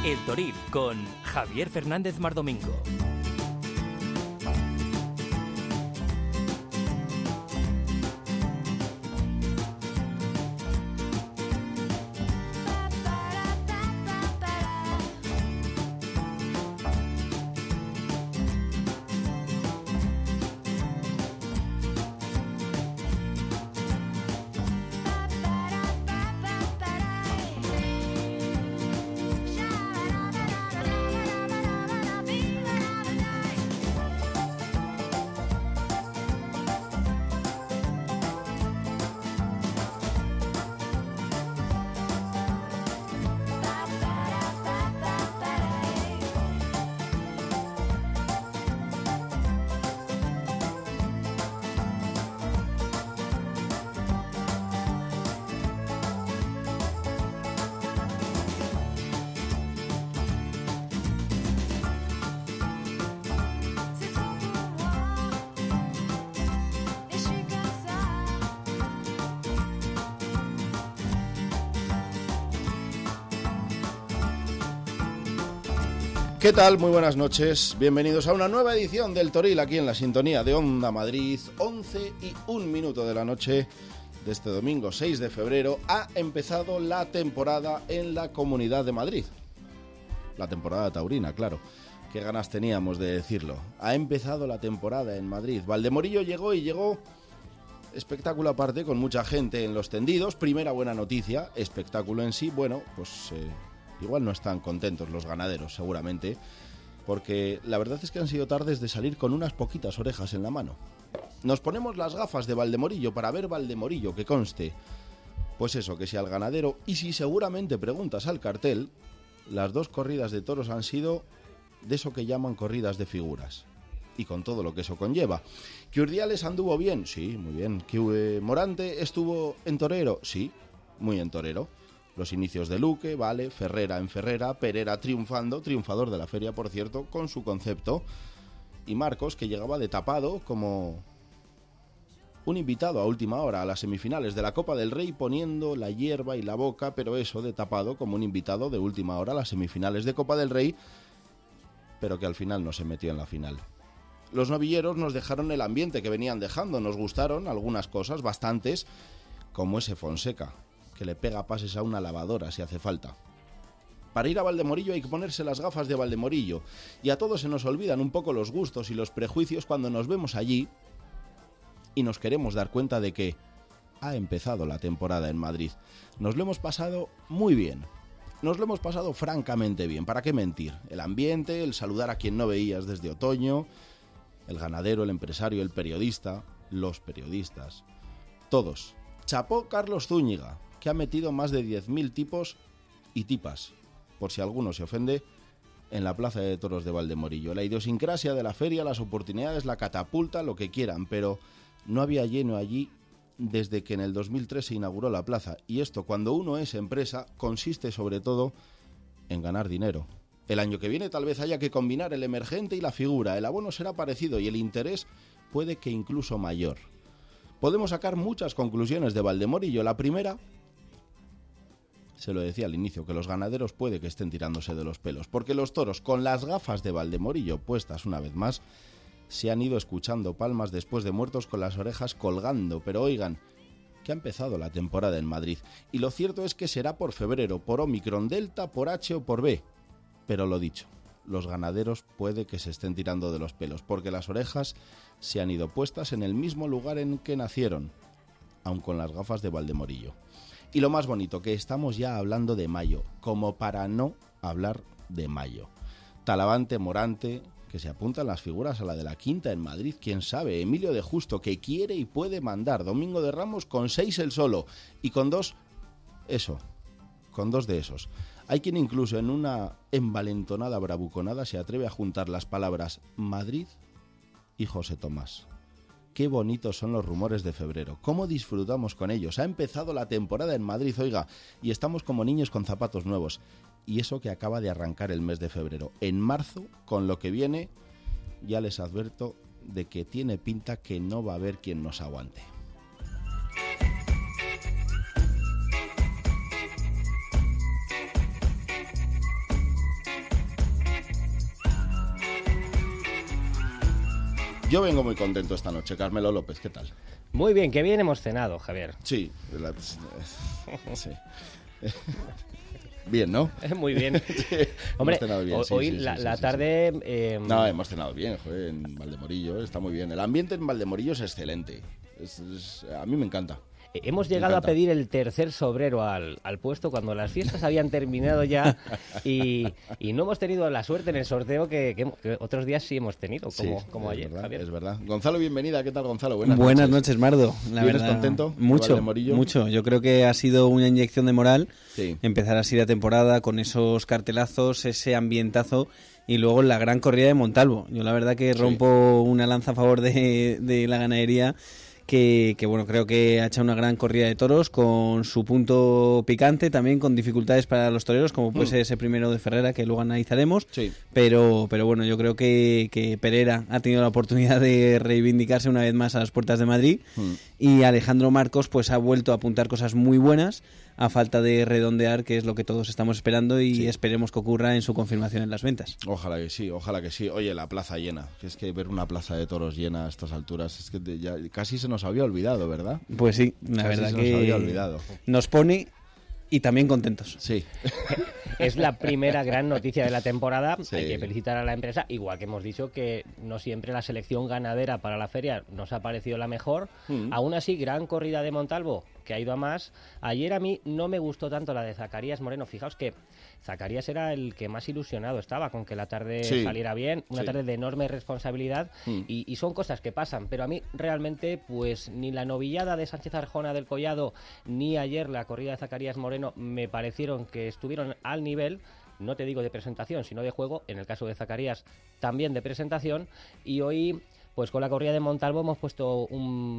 El Toril con Javier Fernández Mardomingo. ¿Qué tal? Muy buenas noches. Bienvenidos a una nueva edición del Toril aquí en la sintonía de Onda Madrid. 11:01 de la noche de este domingo 6 de febrero ha empezado la temporada en la Comunidad de Madrid. La temporada taurina, claro. Qué ganas teníamos de decirlo. Ha empezado la temporada en Madrid. Valdemorillo llegó espectáculo aparte, con mucha gente en los tendidos. Primera buena noticia, espectáculo en sí. Bueno, pues igual no están contentos los ganaderos, seguramente, porque la verdad es que han sido tardes de salir con unas poquitas orejas en la mano. Nos ponemos las gafas de Valdemorillo para ver Valdemorillo, que conste. Pues eso, que si al ganadero, y si seguramente preguntas al cartel, las dos corridas de toros han sido de eso que llaman corridas de figuras. Y con todo lo que eso conlleva. ¿Que Urdiales anduvo bien? Sí, muy bien. ¿Que Morante estuvo en torero? Sí, muy en torero. Los inicios de Luque, vale, Ferrera en Ferrera, Perera triunfador de la feria, por cierto, con su concepto. Y Marcos, que llegaba de tapado como un invitado a última hora a las semifinales de la Copa del Rey, poniendo la hierba y la boca, pero eso de tapado como un invitado de última hora a las semifinales de Copa del Rey, pero que al final no se metió en la final. Los novilleros nos dejaron el ambiente que venían dejando, nos gustaron algunas cosas, bastantes, como ese Fonseca, que le pega pases a una lavadora si hace falta. Para ir a Valdemorillo hay que ponerse las gafas de Valdemorillo, y a todos se nos olvidan un poco los gustos y los prejuicios cuando nos vemos allí y nos queremos dar cuenta de que ha empezado la temporada en Madrid. Nos lo hemos pasado muy bien, nos lo hemos pasado francamente bien, ¿para qué mentir? El ambiente, el saludar a quien no veías desde otoño, el ganadero, el empresario, el periodista, los periodistas, todos. Chapó Carlos Zúñiga, que ha metido más de 10.000 tipos y tipas, por si alguno se ofende, en la Plaza de Toros de Valdemorillo. La idiosincrasia de la feria, las oportunidades, la catapulta, lo que quieran, pero no había lleno allí desde que en el 2003 se inauguró la plaza. Y esto, cuando uno es empresa, consiste sobre todo en ganar dinero. El año que viene tal vez haya que combinar el emergente y la figura. El abono será parecido y el interés puede que incluso mayor. Podemos sacar muchas conclusiones de Valdemorillo. La primera, se lo decía al inicio, que los ganaderos puede que estén tirándose de los pelos, porque los toros, con las gafas de Valdemorillo puestas una vez más, se han ido escuchando palmas después de muertos con las orejas colgando. Pero oigan, que ha empezado la temporada en Madrid, y lo cierto es que será por febrero, por Omicron, Delta, por H o por B. Pero lo dicho, los ganaderos puede que se estén tirando de los pelos, porque las orejas se han ido puestas en el mismo lugar en que nacieron, aun con las gafas de Valdemorillo. Y lo más bonito, que estamos ya hablando de mayo, como para no hablar de mayo. Talavante, Morante, que se apuntan las figuras a la de la Quinta en Madrid, quién sabe. Emilio de Justo, que quiere y puede mandar. Domingo de Ramos con 6 el solo, y con 2, con 2 de esos. Hay quien incluso en una envalentonada bravuconada se atreve a juntar las palabras Madrid y José Tomás. Qué bonitos son los rumores de febrero, cómo disfrutamos con ellos. Ha empezado la temporada en Madrid, oiga, y estamos como niños con zapatos nuevos. Y eso que acaba de arrancar el mes de febrero. En marzo, con lo que viene, ya les advierto de que tiene pinta que no va a haber quien nos aguante. Yo vengo muy contento esta noche. Carmelo López, ¿qué tal? Muy bien, qué bien hemos cenado, Javier. Sí, sí. Bien, ¿no? Muy bien. Sí, Hombre, bien, hoy la tarde... No, hemos cenado bien, joder, en Valdemorillo, está muy bien. El ambiente en Valdemorillo es excelente. A mí me encanta. Hemos llegado a pedir el tercer sobrero al puesto cuando las fiestas habían terminado ya y no hemos tenido la suerte en el sorteo que otros días sí hemos tenido, como ayer, verdad, Javier. Es verdad. Gonzalo, bienvenida. ¿Qué tal, Gonzalo? Buenas noches, Mardo. ¿Vienes contento? Mucho. Yo creo que ha sido una inyección de moral empezar así la temporada con esos cartelazos, ese ambientazo y luego la gran corrida de Montalvo. Yo la verdad que rompo una lanza a favor de la ganadería. Que bueno, creo que ha hecho una gran corrida de toros con su punto picante, también con dificultades para los toreros, como puede ser ese primero de Ferrera, que luego analizaremos. Sí. Pero bueno, yo creo que Pereira ha tenido la oportunidad de reivindicarse una vez más a las puertas de Madrid y Alejandro Marcos pues ha vuelto a apuntar cosas muy buenas a falta de redondear, que es lo que todos estamos esperando y esperemos que ocurra en su confirmación en las ventas. Ojalá que sí, ojalá que sí. Oye, la plaza llena, que es que ver una plaza de toros llena a estas alturas, es que ya casi se nos había olvidado, ¿verdad? Pues sí, la casi verdad se que nos había olvidado. Nos pone y también contentos. Sí. Es la primera gran noticia de la temporada. Sí. Hay que felicitar a la empresa, igual que hemos dicho que no siempre la selección ganadera para la feria nos ha parecido la mejor. Aún así, gran corrida de Montalvo, que ha ido a más. Ayer a mí no me gustó tanto la de Zacarías Moreno. Fijaos que Zacarías era el que más ilusionado estaba con que la tarde saliera bien, una tarde de enorme responsabilidad y son cosas que pasan, pero a mí realmente pues ni la novillada de Sánchez Arjona del Collado ni ayer la corrida de Zacarías Moreno me parecieron que estuvieron al nivel. No te digo de presentación, sino de juego, en el caso de Zacarías también de presentación, y hoy pues con la corrida de Montalvo hemos puesto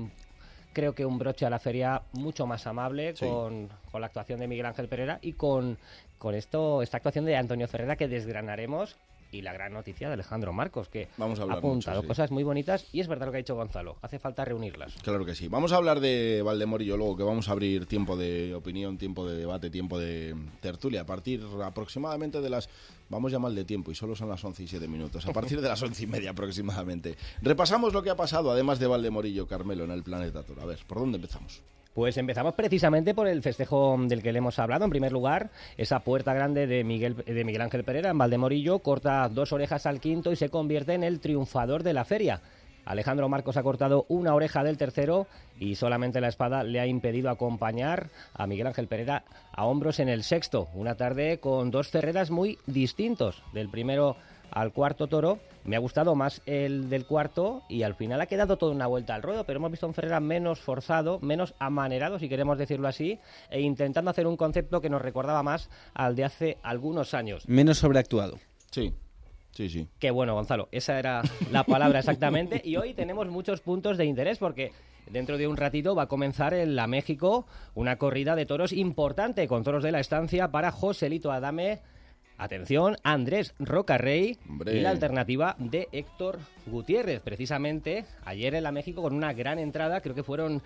creo que un broche a la feria mucho más amable con la actuación de Miguel Ángel Pereira y con esta actuación de Antonio Ferrera que desgranaremos, y la gran noticia de Alejandro Marcos, que ha apuntado cosas muy bonitas, y es verdad lo que ha dicho Gonzalo, hace falta reunirlas. Claro que sí. Vamos a hablar de Valdemorillo luego, que vamos a abrir tiempo de opinión, tiempo de debate, tiempo de tertulia, a partir aproximadamente de las... Vamos ya mal de tiempo y solo son las 11 y 7 minutos, a partir de las 11:30 aproximadamente. Repasamos lo que ha pasado, además de Valdemorillo, Carmelo, en el Planeta Toro. A ver, ¿por dónde empezamos? Pues empezamos precisamente por el festejo del que le hemos hablado. En primer lugar, esa puerta grande de Miguel Ángel Pereira en Valdemorillo corta 2 orejas al quinto y se convierte en el triunfador de la feria. Alejandro Marcos ha cortado 1 oreja del tercero y solamente la espada le ha impedido acompañar a Miguel Ángel Pereira a hombros en el sexto. Una tarde con 2 Ferreras muy distintos. Del primero al cuarto toro, me ha gustado más el del cuarto y al final ha quedado toda una vuelta al ruedo, pero hemos visto a un Ferrera menos forzado, menos amanerado, si queremos decirlo así, e intentando hacer un concepto que nos recordaba más al de hace algunos años. Menos sobreactuado. Sí. Qué bueno, Gonzalo, esa era la palabra exactamente, y hoy tenemos muchos puntos de interés porque dentro de un ratito va a comenzar en La México una corrida de toros importante con toros de la estancia para Joselito Adame. Atención, Andrés Rocarrey y la alternativa de Héctor Gutiérrez. Precisamente ayer en La México con una gran entrada, creo que fueron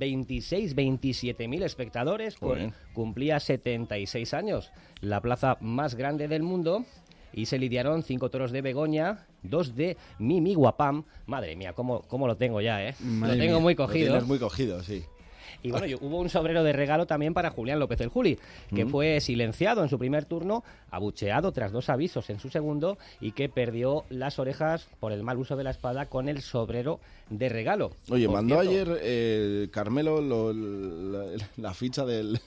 27.000 espectadores, cumplía 76 años, la plaza más grande del mundo, y se lidiaron 5 toros de Begoña, 2 de Mimi Guapam. Madre mía, cómo lo tengo ya, ¿eh? Lo tengo muy cogido. Lo tienes muy cogido, sí. Y bueno, hubo un sobrero de regalo también para Julián López el Juli, que fue silenciado en su primer turno, abucheado tras 2 avisos en su segundo y que perdió las orejas por el mal uso de la espada con el sobrero de regalo. Oye, mandó ayer Carmelo la ficha del...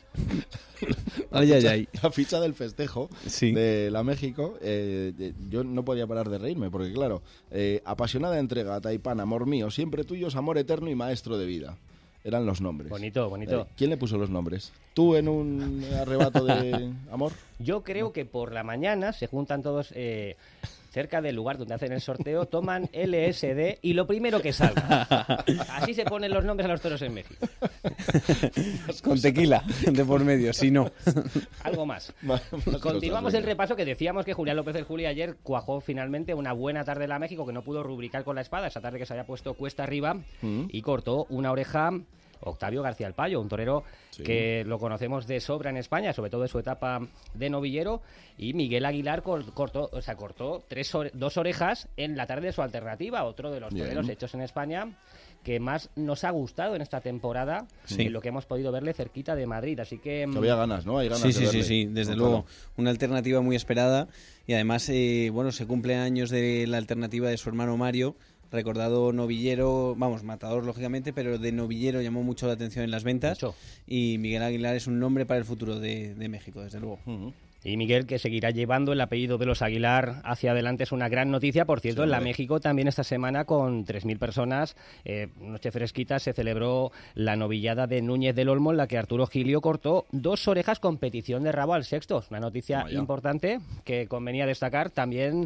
La ficha del festejo de La México. Yo no podía parar de reírme porque, claro, apasionada entrega, Taipán, amor mío, siempre tuyos, amor eterno y maestro de vida. Eran los nombres. Bonito. ¿Quién le puso los nombres? ¿Tú en un arrebato de amor? Yo creo que por la mañana se juntan todos cerca del lugar donde hacen el sorteo, toman LSD y lo primero que salga. Así se ponen los nombres a los toros en México. Con tequila de por medio, si no. Algo más. Continuamos el repaso, que decíamos que Julián López del Juli ayer cuajó finalmente una buena tarde en La México, que no pudo rubricar con la espada, esa tarde que se había puesto cuesta arriba, y cortó una oreja Octavio García el Payo, un torero que lo conocemos de sobra en España, sobre todo de su etapa de novillero, y Miguel Aguilar cortó 2 orejas en la tarde de su alternativa, otro de los toreros hechos en España que más nos ha gustado en esta temporada, en lo que hemos podido verle cerquita de Madrid, así que... Había ganas, ¿no? Hay ganas de verle. Sí, desde luego. Una alternativa muy esperada, y además, se cumplen años de la alternativa de su hermano Mario, recordado novillero, matador lógicamente, pero de novillero llamó mucho la atención en las ventas, y Miguel Aguilar es un nombre para el futuro de México, desde luego. Y Miguel, que seguirá llevando el apellido de los Aguilar hacia adelante, es una gran noticia. Por cierto, en la México también esta semana, con 3.000 personas, noche fresquita, se celebró la novillada de Núñez del Olmo, en la que Arturo Gilio cortó 2 orejas con petición de rabo al sexto. Una noticia importante que convenía destacar. También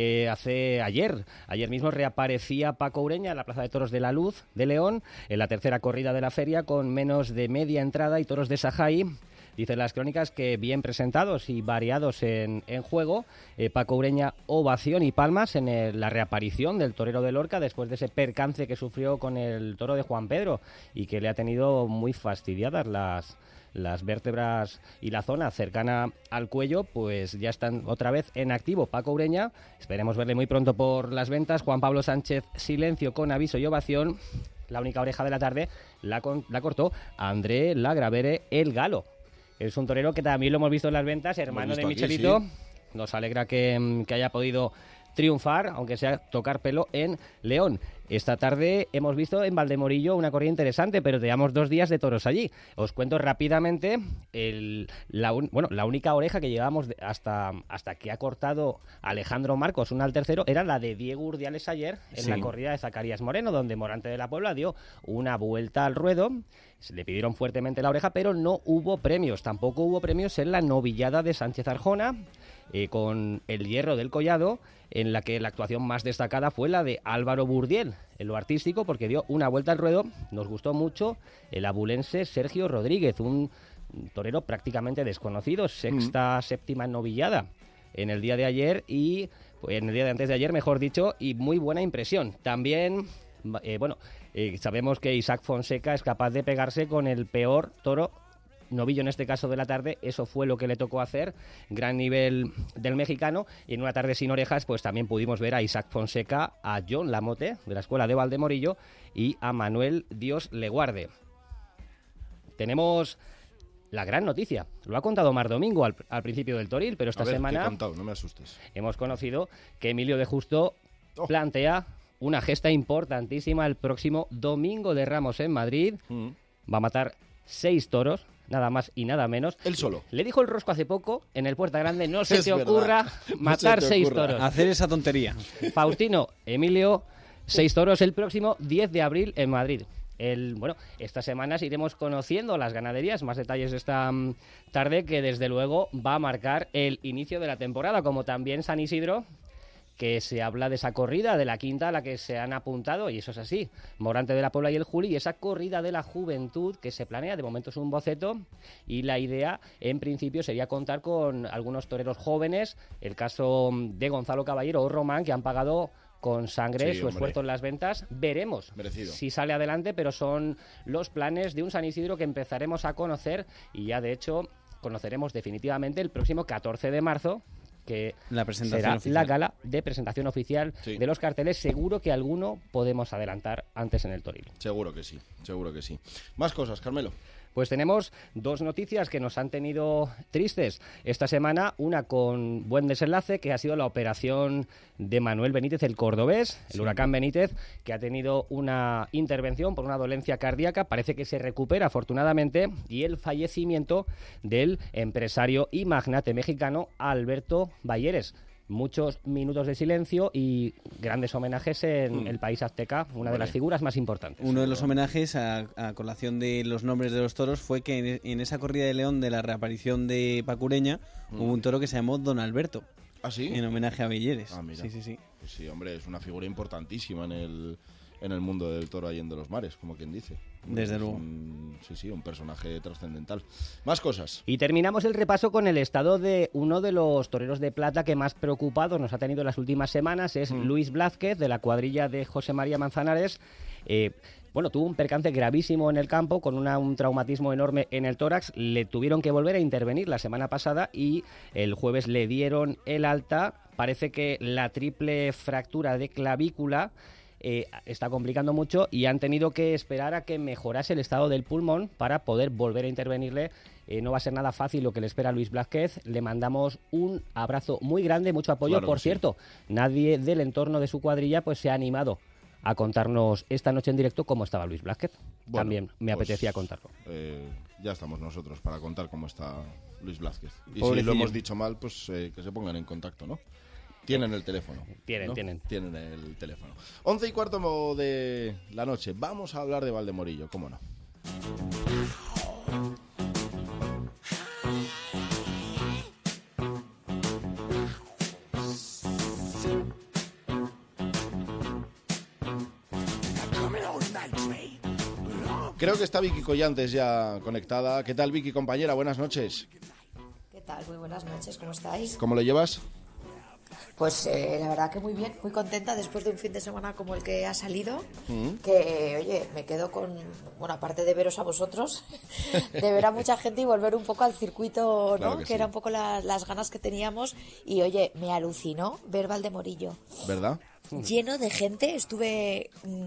ayer mismo reaparecía Paco Ureña en la Plaza de Toros de la Luz de León, en la tercera corrida de la feria, con menos de media entrada y toros de Sajay. Dicen las crónicas que bien presentados y variados en juego. Paco Ureña, ovación y palmas en la reaparición del torero de Lorca después de ese percance que sufrió con el toro de Juan Pedro y que le ha tenido muy fastidiadas las vértebras y la zona cercana al cuello. Pues ya están otra vez en activo Paco Ureña. Esperemos verle muy pronto por las ventas. Juan Pablo Sánchez, silencio con aviso y ovación. La única oreja de la tarde la cortó André Lagravere, el Galo. Es un torero que también lo hemos visto en las ventas, hermano de Michelito. Aquí, sí. Nos alegra que haya podido triunfar, aunque sea tocar pelo, en León. Esta tarde hemos visto en Valdemorillo una corrida interesante, pero teníamos 2 días de toros allí. Os cuento rápidamente la única oreja que llevábamos hasta que ha cortado Alejandro Marcos, una al tercero, era la de Diego Urdiales ayer en la corrida de Zacarías Moreno, donde Morante de la Puebla dio una vuelta al ruedo. Se le pidieron fuertemente la oreja, pero no hubo premios. Tampoco hubo premios en la novillada de Sánchez Arjona, con el Hierro del Collado, en la que la actuación más destacada fue la de Álvaro Burdiel, en lo artístico, porque dio una vuelta al ruedo. Nos gustó mucho el abulense Sergio Rodríguez, un torero prácticamente desconocido, séptima novillada en el día de ayer en el día de antes de ayer, mejor dicho, y muy buena impresión. También, sabemos que Isaac Fonseca es capaz de pegarse con el peor toro novillo, en este caso de la tarde. Eso fue lo que le tocó hacer, gran nivel del mexicano, y en una tarde sin orejas pues también pudimos ver a Isaac Fonseca, a John Lamote de la escuela de Valdemorillo y a Manuel Dios le guarde. Tenemos la gran noticia, lo ha contado Mar Domingo al principio del Toril, pero esta semana no me asustes. Hemos conocido que Emilio de Justo plantea una gesta importantísima el próximo Domingo de Ramos en Madrid. Va a matar 6 toros, nada más y nada menos. Él solo. Le dijo el Rosco hace poco, en el Puerta Grande, no se te ocurra matar 6 toros. Hacer esa tontería. Faustino, Emilio, 6 toros el próximo 10 de abril en Madrid. Estas semanas iremos conociendo las ganaderías, más detalles esta tarde, que desde luego va a marcar el inicio de la temporada, como también San Isidro, que se habla de esa corrida de la quinta a la que se han apuntado, y eso es así, Morante de la Puebla y el Juli, y esa corrida de la juventud que se planea. De momento es un boceto, y la idea en principio sería contar con algunos toreros jóvenes, el caso de Gonzalo Caballero o Román, que han pagado con sangre su esfuerzo en las ventas. Veremos si sale adelante, pero son los planes de un San Isidro que empezaremos a conocer, y ya de hecho conoceremos definitivamente el próximo 14 de marzo, que será la gala de presentación oficial de los carteles. Seguro que alguno podemos adelantar antes en el Toril. Seguro que sí, seguro que sí. Más cosas, Carmelo. Pues tenemos 2 noticias que nos han tenido tristes esta semana. Una con buen desenlace, que ha sido la operación de Manuel Benítez, el cordobés, el huracán Benítez, que ha tenido una intervención por una dolencia cardíaca. Parece que se recupera afortunadamente. Y el fallecimiento del empresario y magnate mexicano Alberto Balleres. Muchos minutos de silencio y grandes homenajes en el país azteca, una de las figuras más importantes. Uno de los homenajes, a colación de los nombres de los toros, fue que en esa corrida de León de la reaparición de Paco Ureña hubo un toro que se llamó Don Alberto. ¿Ah, sí? En homenaje a Belleres. Ah, mira. Sí. Pues sí, hombre, es una figura importantísima en el mundo del toro ahí en De los Mares, como quien dice. Desde luego. Un personaje trascendental. Más cosas. Y terminamos el repaso con el estado de uno de los toreros de plata que más preocupados nos ha tenido en las últimas semanas. Es Luis Blázquez, de la cuadrilla de José María Manzanares. bueno, tuvo un percance gravísimo en el campo con un traumatismo enorme en el tórax. Le tuvieron que volver a intervenir la semana pasada y el jueves le dieron el alta. Parece que la triple fractura de clavícula está complicando mucho y han tenido que esperar a que mejorase el estado del pulmón para poder volver a intervenirle. No va a ser nada fácil lo que le espera a Luis Blázquez. Le mandamos un abrazo muy grande, mucho apoyo. Claro, por cierto, nadie del entorno de su cuadrilla pues se ha animado a contarnos esta noche en directo cómo estaba Luis Blázquez. Bueno, también me apetecía contarlo. Ya estamos nosotros para contar cómo está Luis Blázquez. Y si lo hemos dicho mal, pues que se pongan en contacto, ¿no? Tienen el teléfono. Tienen el teléfono. 11:15 de la noche. Vamos a hablar de Valdemorillo, cómo no. Creo que está Vicky Collantes ya conectada. ¿Qué tal, Vicky, compañera? Buenas noches. ¿Qué tal? Muy buenas noches. ¿Cómo estáis? ¿Cómo lo llevas? Pues la verdad que muy bien, muy contenta después de un fin de semana como el que ha salido, que oye, me quedo con, bueno, aparte de veros a vosotros, de ver a mucha gente y volver un poco al circuito, ¿no? Claro que sí. Era un poco las ganas que teníamos y oye, me alucinó ver Valdemorillo. ¿Verdad? Lleno de gente, estuve,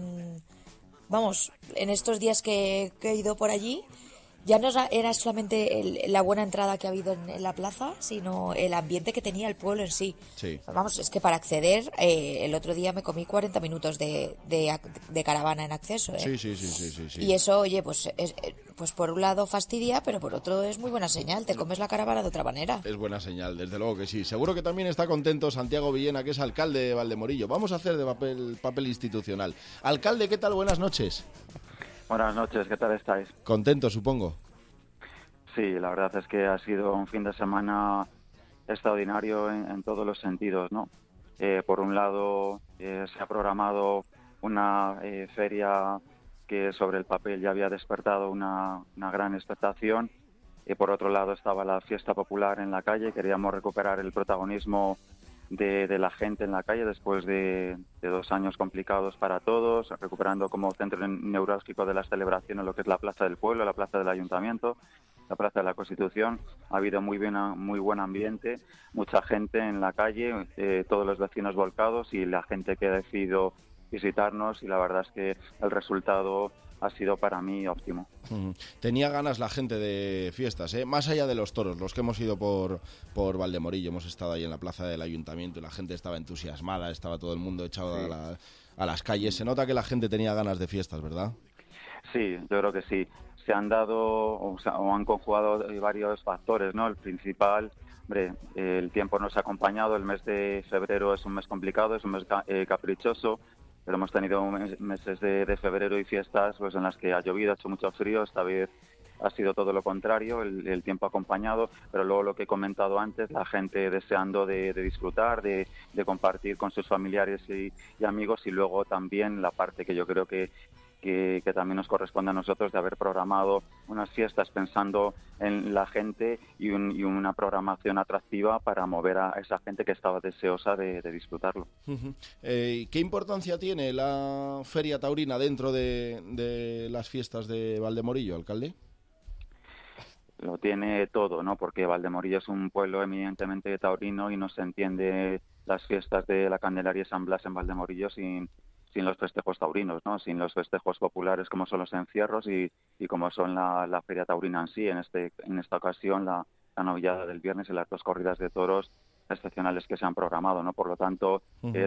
vamos, en estos días que he ido por allí. Ya no era solamente la buena entrada que ha habido en la plaza, sino el ambiente que tenía el pueblo en sí. Sí. Vamos, es que para acceder, el otro día me comí 40 minutos de caravana en acceso. Sí. Y eso, oye, pues por un lado fastidia, pero por otro es muy buena señal. Te comes la caravana de otra manera. Es buena señal, desde luego que sí. Seguro que también está contento Santiago Villena, que es alcalde de Valdemorillo. Vamos a hacer de papel institucional. Alcalde, ¿qué tal? Buenas noches. Buenas noches, ¿qué tal estáis? Contento, supongo. Sí, la verdad es que ha sido un fin de semana extraordinario en todos los sentidos, ¿no? Por un lado, se ha programado una feria que sobre el papel ya había despertado una gran expectación. Por otro lado, estaba la fiesta popular en la calle. Queríamos recuperar el protagonismo de la gente en la calle después de 2 años complicados para todos, recuperando como centro neurálgico de las celebraciones lo que es la Plaza del Pueblo, la Plaza del Ayuntamiento, la Plaza de la Constitución. Ha habido muy buen ambiente, mucha gente en la calle, todos los vecinos volcados y la gente que ha decidido visitarnos, y la verdad es que el resultado ha sido para mí óptimo. Tenía ganas la gente de fiestas, más allá de los toros, los que hemos ido por Valdemorillo, hemos estado ahí en la plaza del Ayuntamiento y la gente estaba entusiasmada, estaba todo el mundo echado a las calles. Se nota que la gente tenía ganas de fiestas, ¿verdad? Sí, yo creo que sí. Se han dado o han conjugado varios factores, ¿no? El principal, hombre, el tiempo nos ha acompañado. El mes de febrero es un mes complicado, es un mes caprichoso. Pero hemos tenido meses de febrero y fiestas pues en las que ha llovido, ha hecho mucho frío. Esta vez ha sido todo lo contrario, el tiempo acompañado, pero luego lo que he comentado antes, la gente deseando de disfrutar, de compartir con sus familiares y amigos, y luego también la parte que yo creo que también nos corresponde a nosotros, de haber programado unas fiestas pensando en la gente y una programación atractiva para mover a esa gente que estaba deseosa de disfrutarlo. ¿Qué importancia tiene la Feria Taurina dentro de las fiestas de Valdemorillo, alcalde? Lo tiene todo, ¿no? Porque Valdemorillo es un pueblo eminentemente taurino y no se entiende las fiestas de la Candelaria y San Blas en Valdemorillo sin los festejos taurinos, ¿no? Sin los festejos populares como son los encierros y como son la feria taurina en sí. En esta ocasión la novillada del viernes y las 2 corridas de toros excepcionales que se han programado, ¿no? Por lo tanto,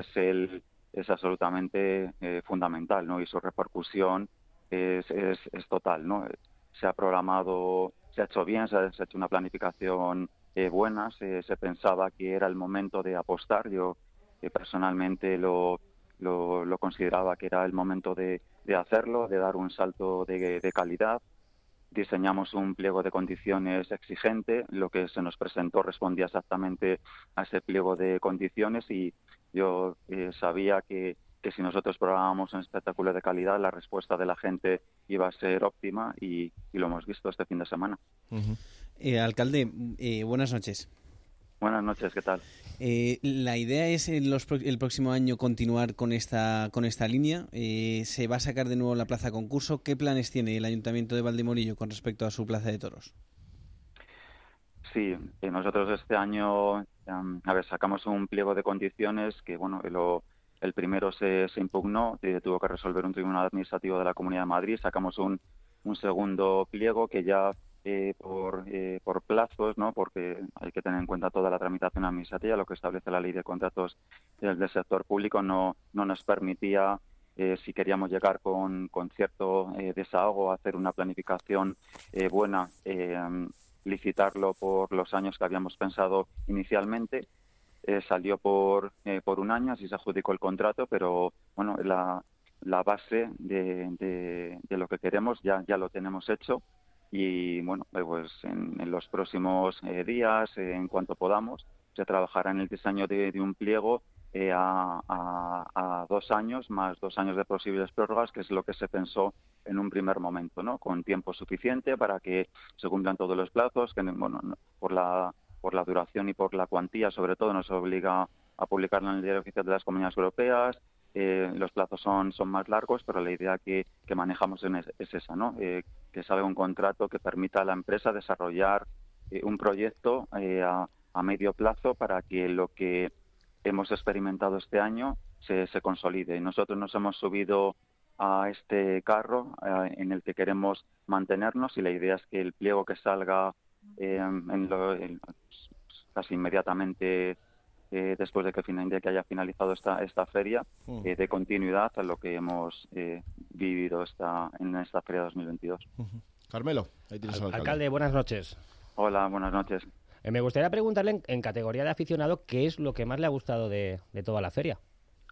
es absolutamente fundamental, ¿no? Y su repercusión es total, ¿no? Se ha programado, se ha hecho bien, se ha hecho una planificación buena. Se pensaba que era el momento de apostar. Yo personalmente lo consideraba que era el momento de hacerlo, de dar un salto de calidad. Diseñamos un pliego de condiciones exigente, lo que se nos presentó respondía exactamente a ese pliego de condiciones, y yo sabía que si nosotros programábamos un espectáculo de calidad, la respuesta de la gente iba a ser óptima, y lo hemos visto este fin de semana. Alcalde, buenas noches. Buenas noches, ¿qué tal? La idea es el próximo año continuar con esta línea. ¿Se va a sacar de nuevo la plaza concurso? ¿Qué planes tiene el Ayuntamiento de Valdemorillo con respecto a su plaza de toros? Sí, nosotros este año, sacamos un pliego de condiciones que, bueno, el primero se impugnó, tuvo que resolver un tribunal administrativo de la Comunidad de Madrid. Sacamos un segundo pliego que ya por plazos, ¿no? Porque hay que tener en cuenta toda la tramitación administrativa, lo que establece la ley de contratos del sector público, no nos permitía, si queríamos llegar con cierto desahogo, hacer una planificación buena, licitarlo por los años que habíamos pensado inicialmente. Salió por un año, así se adjudicó el contrato, pero bueno, la base de lo que queremos ya lo tenemos hecho. Y bueno, pues en los próximos días, en cuanto podamos, se trabajará en el diseño de un pliego a 2 años, más 2 años de posibles prórrogas, que es lo que se pensó en un primer momento, ¿no? Con tiempo suficiente para que se cumplan todos los plazos, que bueno, por la duración y por la cuantía, sobre todo, nos obliga a publicarlo en el Diario Oficial de las Comunidades Europeas. Los plazos son más largos, pero la idea que manejamos es esa, ¿no? Que salga un contrato que permita a la empresa desarrollar un proyecto a medio plazo para que lo que hemos experimentado este año se consolide. Y nosotros nos hemos subido a este carro en el que queremos mantenernos, y la idea es que el pliego que salga casi inmediatamente después de que haya finalizado esta feria, de continuidad a lo que hemos vivido en esta feria 2022. Carmelo, ahí tienes al alcalde. Alcalde, buenas noches. Hola, buenas noches. Me gustaría preguntarle en categoría de aficionado qué es lo que más le ha gustado de toda la feria.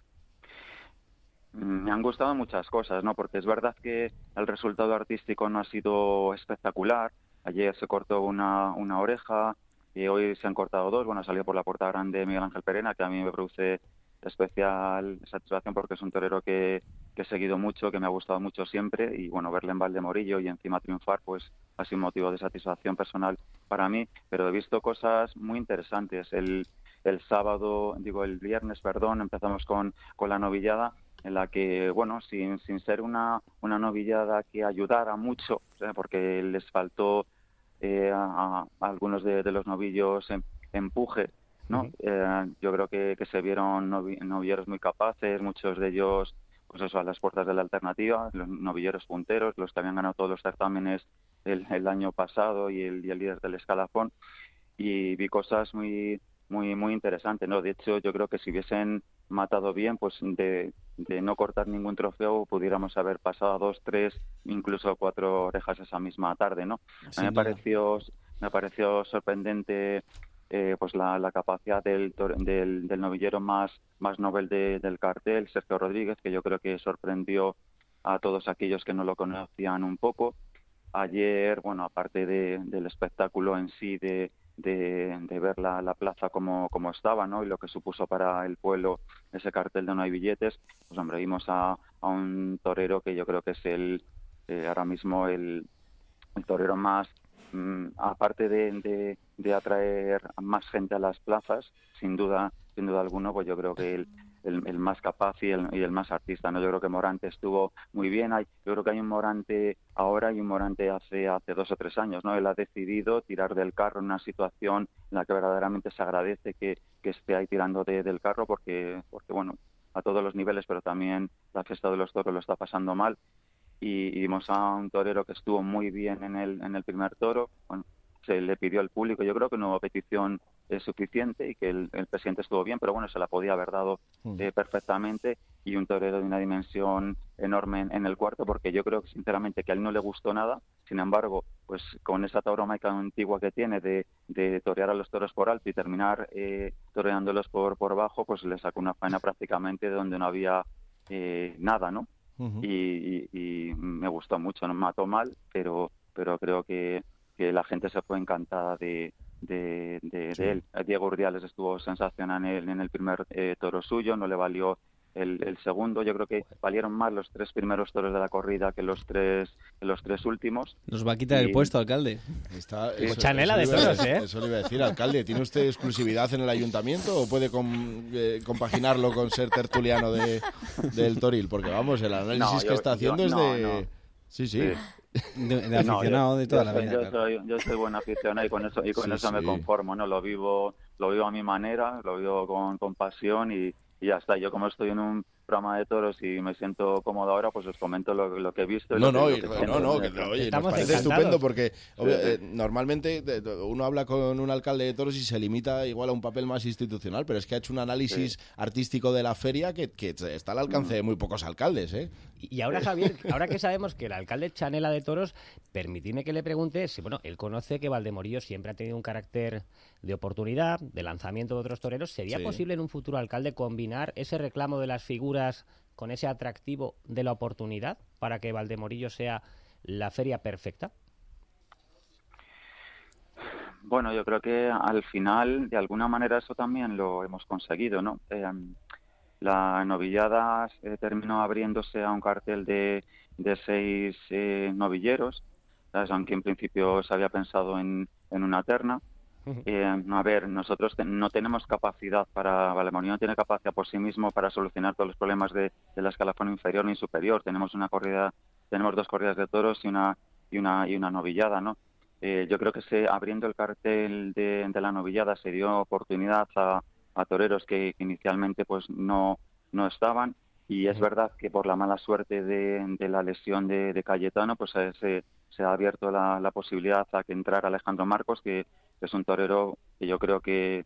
Me han gustado muchas cosas, ¿no? Porque es verdad que el resultado artístico no ha sido espectacular. Ayer se cortó una oreja, y hoy se han cortado 2. Bueno, salió por la puerta grande Miguel Ángel Perena, que a mí me produce especial satisfacción porque es un torero que he seguido mucho, que me ha gustado mucho siempre, y bueno, verle en Valdemorillo y encima triunfar, pues ha sido un motivo de satisfacción personal para mí. Pero he visto cosas muy interesantes. El viernes, empezamos con la novillada, en la que, bueno, sin ser una novillada que ayudara mucho, porque les faltó a algunos de los novillos empuje, ¿no? Yo creo que se vieron novilleros muy capaces, muchos de ellos, pues eso, a las puertas de la alternativa, los novilleros punteros, los que habían ganado todos los certámenes el año pasado y el líder del escalafón, y vi cosas muy interesantes, ¿no? De hecho, yo creo que si hubiesen matado bien, pues de no cortar ningún trofeo, pudiéramos haber pasado a 2, 3, incluso 4 orejas esa misma tarde, ¿no? A mí me pareció sorprendente pues la capacidad del novillero más novel del cartel, Sergio Rodríguez, que yo creo que sorprendió a todos aquellos que no lo conocían un poco. Ayer, bueno, aparte del espectáculo en sí, de ver la plaza como estaba, ¿no? Y lo que supuso para el pueblo ese cartel de No hay billetes, pues hombre, vimos a un torero que yo creo que es ahora mismo el torero más, aparte de atraer a más gente a las plazas, sin duda alguna, pues yo creo que el más capaz y el más artista, ¿no? Yo creo que Morante estuvo muy bien. Yo creo que hay un Morante ahora y un Morante hace 2 o 3 años, ¿no? Él ha decidido tirar del carro en una situación en la que verdaderamente se agradece que esté ahí tirando del carro, porque bueno, a todos los niveles, pero también la fiesta de los toros lo está pasando mal. Y vimos a un torero que estuvo muy bien en el primer toro. Bueno, se le pidió al público, yo creo que no hubo petición suficiente, y que el presidente estuvo bien, pero bueno, se la podía haber dado perfectamente, y un torero de una dimensión enorme en el cuarto, porque yo creo que sinceramente que a él no le gustó nada. Sin embargo, pues con esa tauromaquia antigua que tiene de torear a los toros por alto y terminar toreándolos por bajo, pues le sacó una faena prácticamente de donde no había nada, ¿no? Y me gustó mucho, no me mató mal, pero creo que la gente se fue encantada de él. Diego Urdiales estuvo sensacional en el primer toro suyo, no le valió el segundo. Yo creo que valieron más los 3 primeros toros de la corrida que los tres últimos. Nos va a quitar el puesto, alcalde. Chanela de toros, ¿eh? Eso le iba a decir, alcalde. ¿Tiene usted exclusividad en el ayuntamiento o puede compaginarlo con ser tertuliano del Toril? Porque vamos, el análisis que está haciendo es de... Sí. De aficionado de toda la vida. Yo soy buen aficionado y con eso me conformo, ¿no? Lo vivo a mi manera, lo vivo con pasión y ya está. Yo como estoy en un programa de toros y me siento cómodo ahora, pues os comento lo que he visto. Oye, nos parece estupendo porque normalmente uno habla con un alcalde de toros y se limita igual a un papel más institucional, pero es que ha hecho un análisis artístico de la feria que está al alcance de muy pocos alcaldes, ¿eh? Y ahora, Javier, ahora que sabemos que el alcalde Chanela de toros, permitidme que le pregunte si, bueno, él conoce que Valdemorillo siempre ha tenido un carácter de oportunidad, de lanzamiento de otros toreros. ¿Sería posible en un futuro alcalde combinar ese reclamo de las figuras con ese atractivo de la oportunidad para que Valdemorillo sea la feria perfecta? Bueno, yo creo que al final, de alguna manera, eso también lo hemos conseguido, ¿no? La novillada terminó abriéndose a un cartel de 6 novilleros, ¿sabes? Aunque en principio se había pensado en una terna. A ver, nosotros no tenemos capacidad Valdemorillo no tiene capacidad por sí mismo para solucionar todos los problemas de la escalafón inferior ni superior. Tenemos 2 corridas de toros y una novillada, ¿no? Yo creo que abriendo el cartel de la novillada se dio oportunidad a toreros que inicialmente pues no estaban, y es verdad que por la mala suerte de la lesión de Cayetano pues se ha abierto la posibilidad a que entrara Alejandro Marcos, que es un torero que yo creo que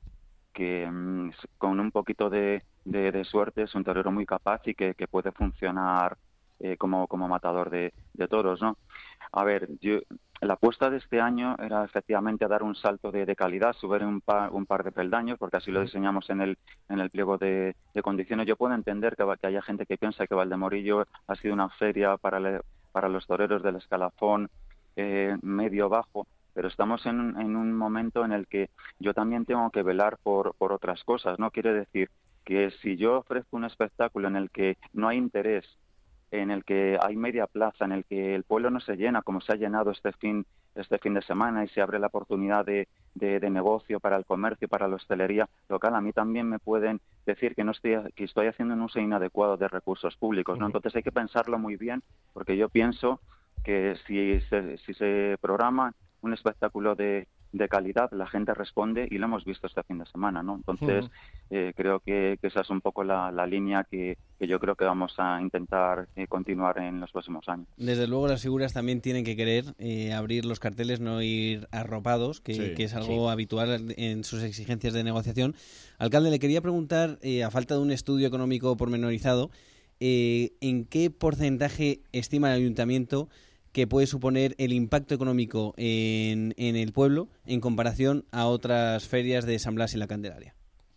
con un poquito de suerte es un torero muy capaz y que puede funcionar como matador de toros, ¿no? A ver, la apuesta de este año era efectivamente dar un salto de calidad, subir un par de peldaños, porque así lo diseñamos en el pliego de condiciones. Yo puedo entender que haya gente que piensa que Valdemorillo ha sido una feria para los toreros del escalafón medio-bajo, pero estamos en un momento en el que yo también tengo que velar por otras cosas, ¿no? Quiere decir que si yo ofrezco un espectáculo en el que no hay interés, en el que hay media plaza, en el que el pueblo no se llena como se ha llenado este fin de semana y se abre la oportunidad de negocio para el comercio, para la hostelería local, a mí también me pueden decir que estoy haciendo un uso inadecuado de recursos públicos, ¿no? Entonces hay que pensarlo muy bien, porque yo pienso que si se programa un espectáculo de calidad, la gente responde, y lo hemos visto este fin de semana, ¿no? Entonces, creo que esa es un poco la línea que yo creo que vamos a intentar continuar en los próximos años. Desde luego las figuras también tienen que querer abrir los carteles, no ir arropados, que es algo habitual en sus exigencias de negociación. Alcalde, le quería preguntar, a falta de un estudio económico pormenorizado, ¿en qué porcentaje estima el ayuntamiento que puede suponer el impacto económico en el pueblo en comparación a otras ferias de San Blas y la Candelaria?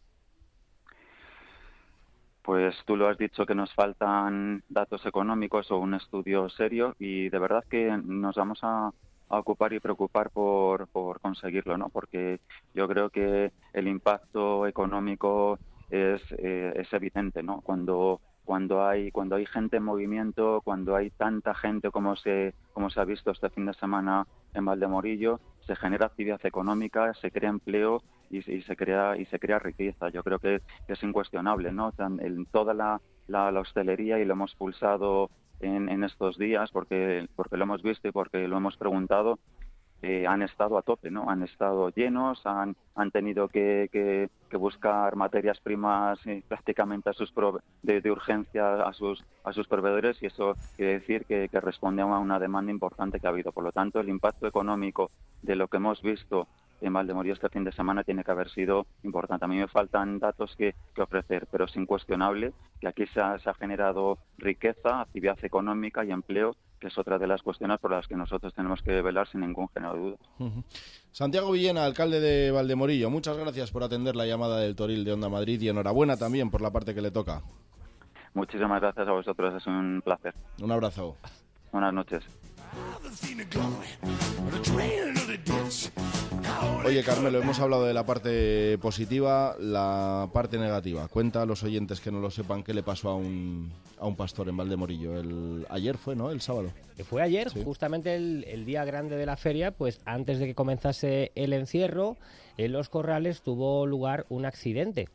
Pues tú lo has dicho, que nos faltan datos económicos o un estudio serio, y de verdad que nos vamos a ocupar y preocupar por conseguirlo, ¿no? Porque yo creo que el impacto económico es evidente, ¿no? Cuando hay gente en movimiento, cuando hay tanta gente como se ha visto este fin de semana en Valdemorillo, se genera actividad económica, se crea empleo y se crea riqueza. Yo creo que es incuestionable, ¿no? En toda la hostelería, y lo hemos pulsado en estos días porque lo hemos visto y porque lo hemos preguntado, han estado a tope, ¿no? Han estado llenos, han tenido que buscar materias primas prácticamente de urgencia a sus proveedores, y eso quiere decir que responde a una demanda importante que ha habido. Por lo tanto, el impacto económico de lo que hemos visto en Valdemorillo este fin de semana tiene que haber sido importante. A mí me faltan datos que ofrecer, pero es incuestionable que aquí se ha generado riqueza, actividad económica y empleo, que es otra de las cuestiones por las que nosotros tenemos que velar sin ningún género de duda. Santiago Villena, alcalde de Valdemorillo, muchas gracias por atender la llamada del Toril de Onda Madrid, y enhorabuena también por la parte que le toca. Muchísimas gracias a vosotros, es un placer. Un abrazo. Buenas noches. Oye, Carmelo, hemos hablado de la parte positiva, la parte negativa. Cuenta a los oyentes que no lo sepan qué le pasó a un pastor en Valdemorillo. Ayer fue, ¿no? El sábado. Fue ayer, sí. Justamente el día grande de la feria, pues antes de que comenzase el encierro, en Los Corrales tuvo lugar un accidente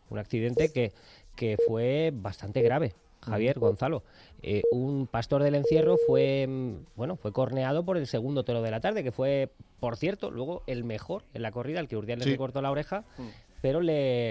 que fue bastante grave. Javier, Gonzalo, un pastor del encierro fue corneado por el segundo toro de la tarde, que fue, por cierto, luego el mejor en la corrida, el que Urdiales le cortó la oreja, pero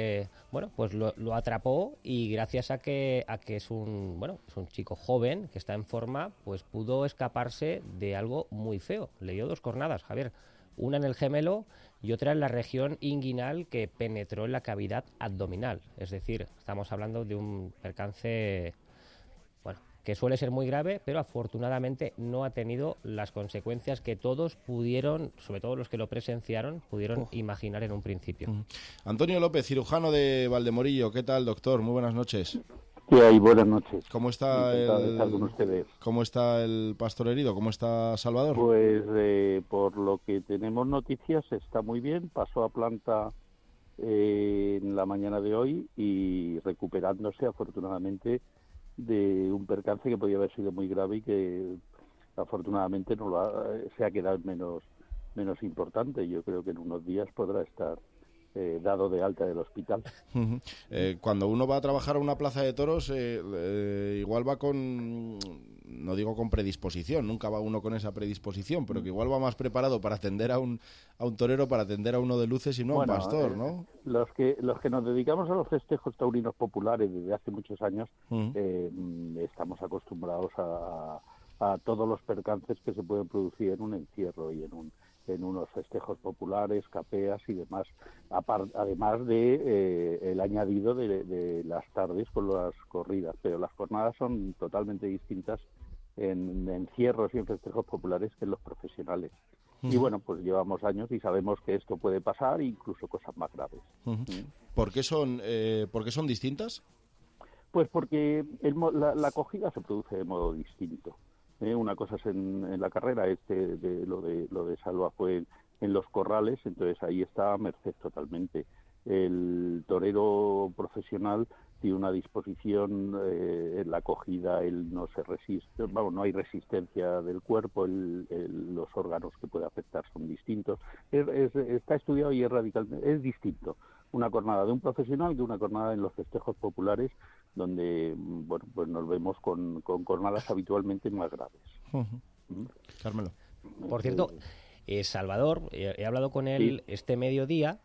lo atrapó, y gracias a que es un chico joven que está en forma, pues pudo escaparse de algo muy feo. Le dio 2 cornadas, Javier, una en el gemelo y otra en la región inguinal, que penetró en la cavidad abdominal. Es decir, estamos hablando de un percance que suele ser muy grave, pero afortunadamente no ha tenido las consecuencias que todos pudieron, sobre todo los que lo presenciaron, pudieron imaginar en un principio. Antonio López, cirujano de Valdemorillo. ¿Qué tal, doctor? Muy buenas noches. ¿Qué hay? Buenas noches. ¿Cómo está estar con ustedes. ¿Cómo está el pastor herido? ¿Cómo está Salvador? Pues por lo que tenemos noticias está muy bien. Pasó a planta en la mañana de hoy y recuperándose afortunadamente de un percance que podía haber sido muy grave y que afortunadamente se ha quedado menos importante. Yo creo que en unos días podrá estar dado de alta del hospital. Cuando uno va a trabajar a una plaza de toros, igual va con, no digo con predisposición, nunca va uno con esa predisposición, pero que igual va más preparado para atender a un torero, para atender a uno de luces y no a un pastor, ¿no? Los que nos dedicamos a los festejos taurinos populares desde hace muchos años, estamos acostumbrados a todos los percances que se pueden producir en un encierro y en unos festejos populares, capeas y demás, además de el añadido de las tardes con las corridas, pero las jornadas son totalmente distintas en encierros y en festejos populares que en los profesionales. Y bueno, pues llevamos años y sabemos que esto puede pasar, incluso cosas más graves. ¿Por qué son distintas? Pues porque la acogida se produce de modo distinto. Una cosa es en la carrera, lo de Salva fue en Los Corrales, entonces ahí está a merced totalmente. El torero profesional tiene una disposición en la acogida, él no se resiste, no hay resistencia del cuerpo, los órganos que puede afectar son distintos. Está estudiado y es distinto una cornada de un profesional que una cornada en los festejos populares, donde pues nos vemos con cornadas habitualmente más graves. Carmelo. Por cierto, Salvador, he hablado con él este mediodía.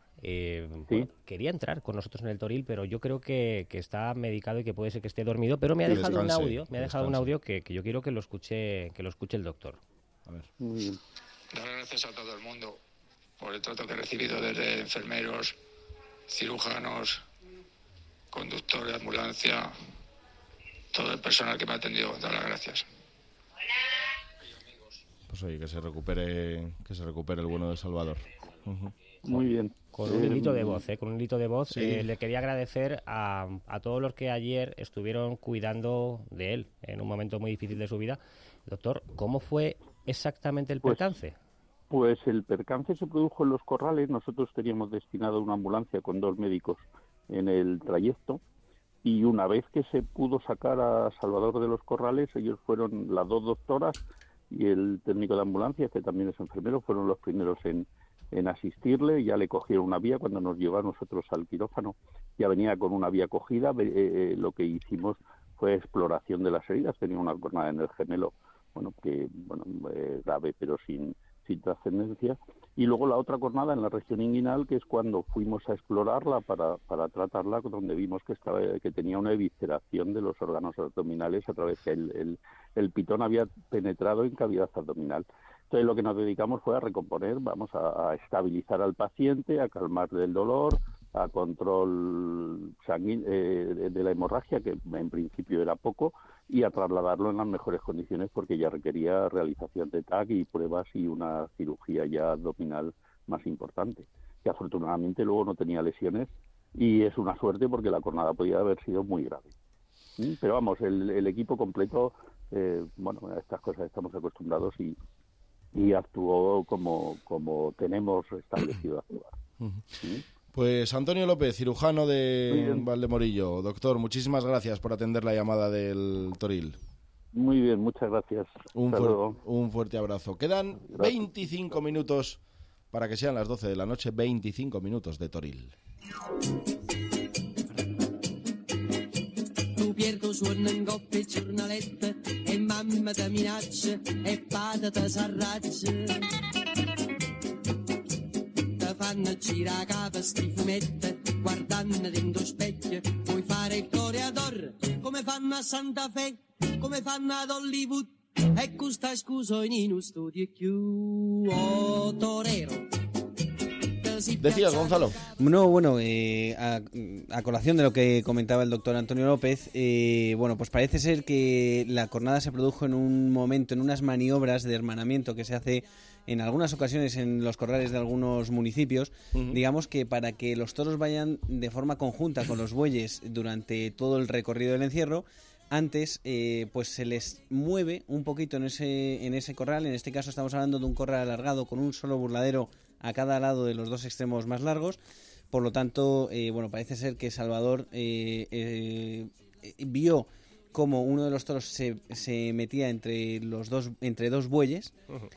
Quería entrar con nosotros en el Toril, pero yo creo que está medicado y que puede ser que esté dormido, pero me ha dejado un audio que yo quiero que lo escuche el doctor. A ver. Muy bien. Dar gracias a todo el mundo por el trato que he recibido desde enfermeros, cirujanos, conductor de ambulancia, todo el personal que me ha atendido. Dar las gracias. Pues oye, que se recupere el bueno de Salvador. Muy bien. Con un hilito de voz, le quería agradecer a todos los que ayer estuvieron cuidando de él en un momento muy difícil de su vida. Doctor, ¿cómo fue exactamente el percance? Pues el percance se produjo en Los Corrales. Nosotros teníamos destinado una ambulancia con 2 médicos en el trayecto, y una vez que se pudo sacar a Salvador de Los Corrales, ellos fueron, las 2 doctoras y el técnico de ambulancia, que también es enfermero, fueron los primeros en asistirle. Ya le cogieron una vía cuando nos llevó a nosotros al quirófano, ya venía con una vía cogida. Lo que hicimos fue exploración de las heridas, tenía una cornada en el gemelo, grave pero sin trascendencia, y luego la otra cornada en la región inguinal, que es cuando fuimos a explorarla para tratarla, donde vimos que tenía una evisceración de los órganos abdominales a través que el pitón había penetrado en cavidad abdominal. Entonces lo que nos dedicamos fue a recomponer, a estabilizar al paciente, a calmar del dolor, a control sanguíneo de la hemorragia, que en principio era poco, y a trasladarlo en las mejores condiciones, porque ya requería realización de TAC y pruebas y una cirugía ya abdominal más importante, que afortunadamente luego no tenía lesiones, y es una suerte porque la cornada podía haber sido muy grave. Pero el equipo completo, a estas cosas estamos acostumbrados y y actuó como tenemos establecido actuar. ¿Sí? Pues Antonio López, cirujano de Valdemorillo. Doctor, muchísimas gracias por atender la llamada del Toril. Muy bien, muchas gracias. Un fuerte abrazo. Quedan 25 minutos para que sean las 12 de la noche, 25 minutos de Toril. Pierdo suona in coppia e giornalette e mamma ti minaccia e padre ti s'arraccia. Ti fanno girare capo sti fumetti guardando dentro specchio, puoi fare il coreador come fanno a Santa Fe, come fanno ad Hollywood e questa scusa in uno studio più torero. Decías, Gonzalo. No, bueno, a colación de lo que comentaba el doctor Antonio López, bueno, pues parece ser que la cornada se produjo en un momento, en unas maniobras de hermanamiento que se hace en algunas ocasiones en los corrales de algunos municipios, digamos que para que los toros vayan de forma conjunta con los bueyes durante todo el recorrido del encierro. Antes, pues se les mueve un poquito en ese corral. En este caso estamos hablando de un corral alargado con un solo burladero a cada lado de los dos extremos más largos. Por lo tanto, bueno, parece ser que Salvador vio cómo uno de los toros se metía entre dos bueyes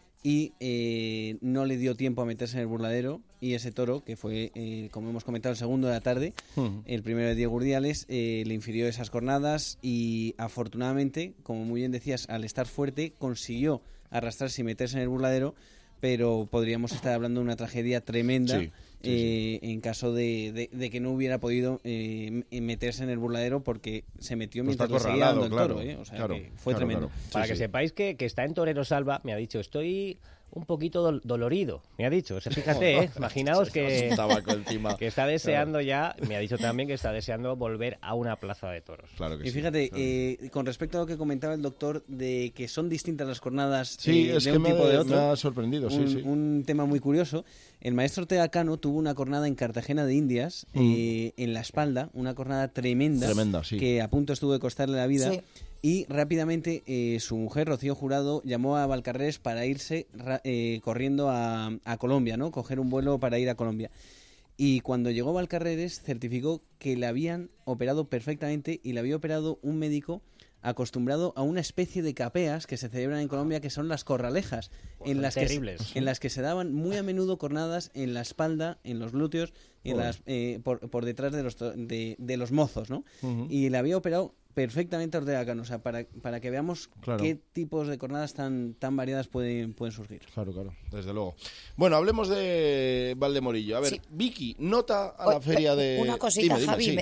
y no le dio tiempo a meterse en el burladero, y ese toro, que fue, como hemos comentado, el segundo de la tarde, el primero de Diego Urdiales, le infirió esas cornadas y afortunadamente, como muy bien decías, al estar fuerte consiguió arrastrarse y meterse en el burladero, pero podríamos estar hablando de una tragedia tremenda en caso de que no hubiera podido meterse en el burladero, porque se metió mientras le seguía dando el toro, o sea, que fue tremendo. Para que sepáis que está en Torero Salva, me ha dicho, estoy un poquito dolorido, me ha dicho. O sea, fíjate, imaginaos que está deseando ya, me ha dicho también que está deseando volver a una plaza de toros. Claro que y fíjate, con respecto a lo que comentaba el doctor, de que son distintas las cornadas es de que un tipo de otro, me ha sorprendido, un tema muy curioso. El maestro Ortega Cano tuvo una cornada en Cartagena de Indias, en la espalda, una cornada tremenda que a punto estuvo de costarle la vida. Y rápidamente su mujer, Rocío Jurado, llamó a Valcarreres para irse corriendo a Colombia, ¿no? Coger un vuelo para ir a Colombia. Y cuando llegó a Valcarreres, certificó que le habían operado perfectamente, y le había operado un médico acostumbrado a una especie de capeas que se celebran en Colombia, que son las corralejas, en las que se daban muy a menudo cornadas en la espalda, en los glúteos, por detrás de los mozos, ¿no? Y le había operado perfectamente a Ortega Cano, o sea, para que veamos qué tipos de cornadas tan variadas pueden surgir. Claro, desde luego. Bueno, hablemos de Valdemorillo. A ver, Vicky, nota a la feria de... Una cosita, dime, Javi.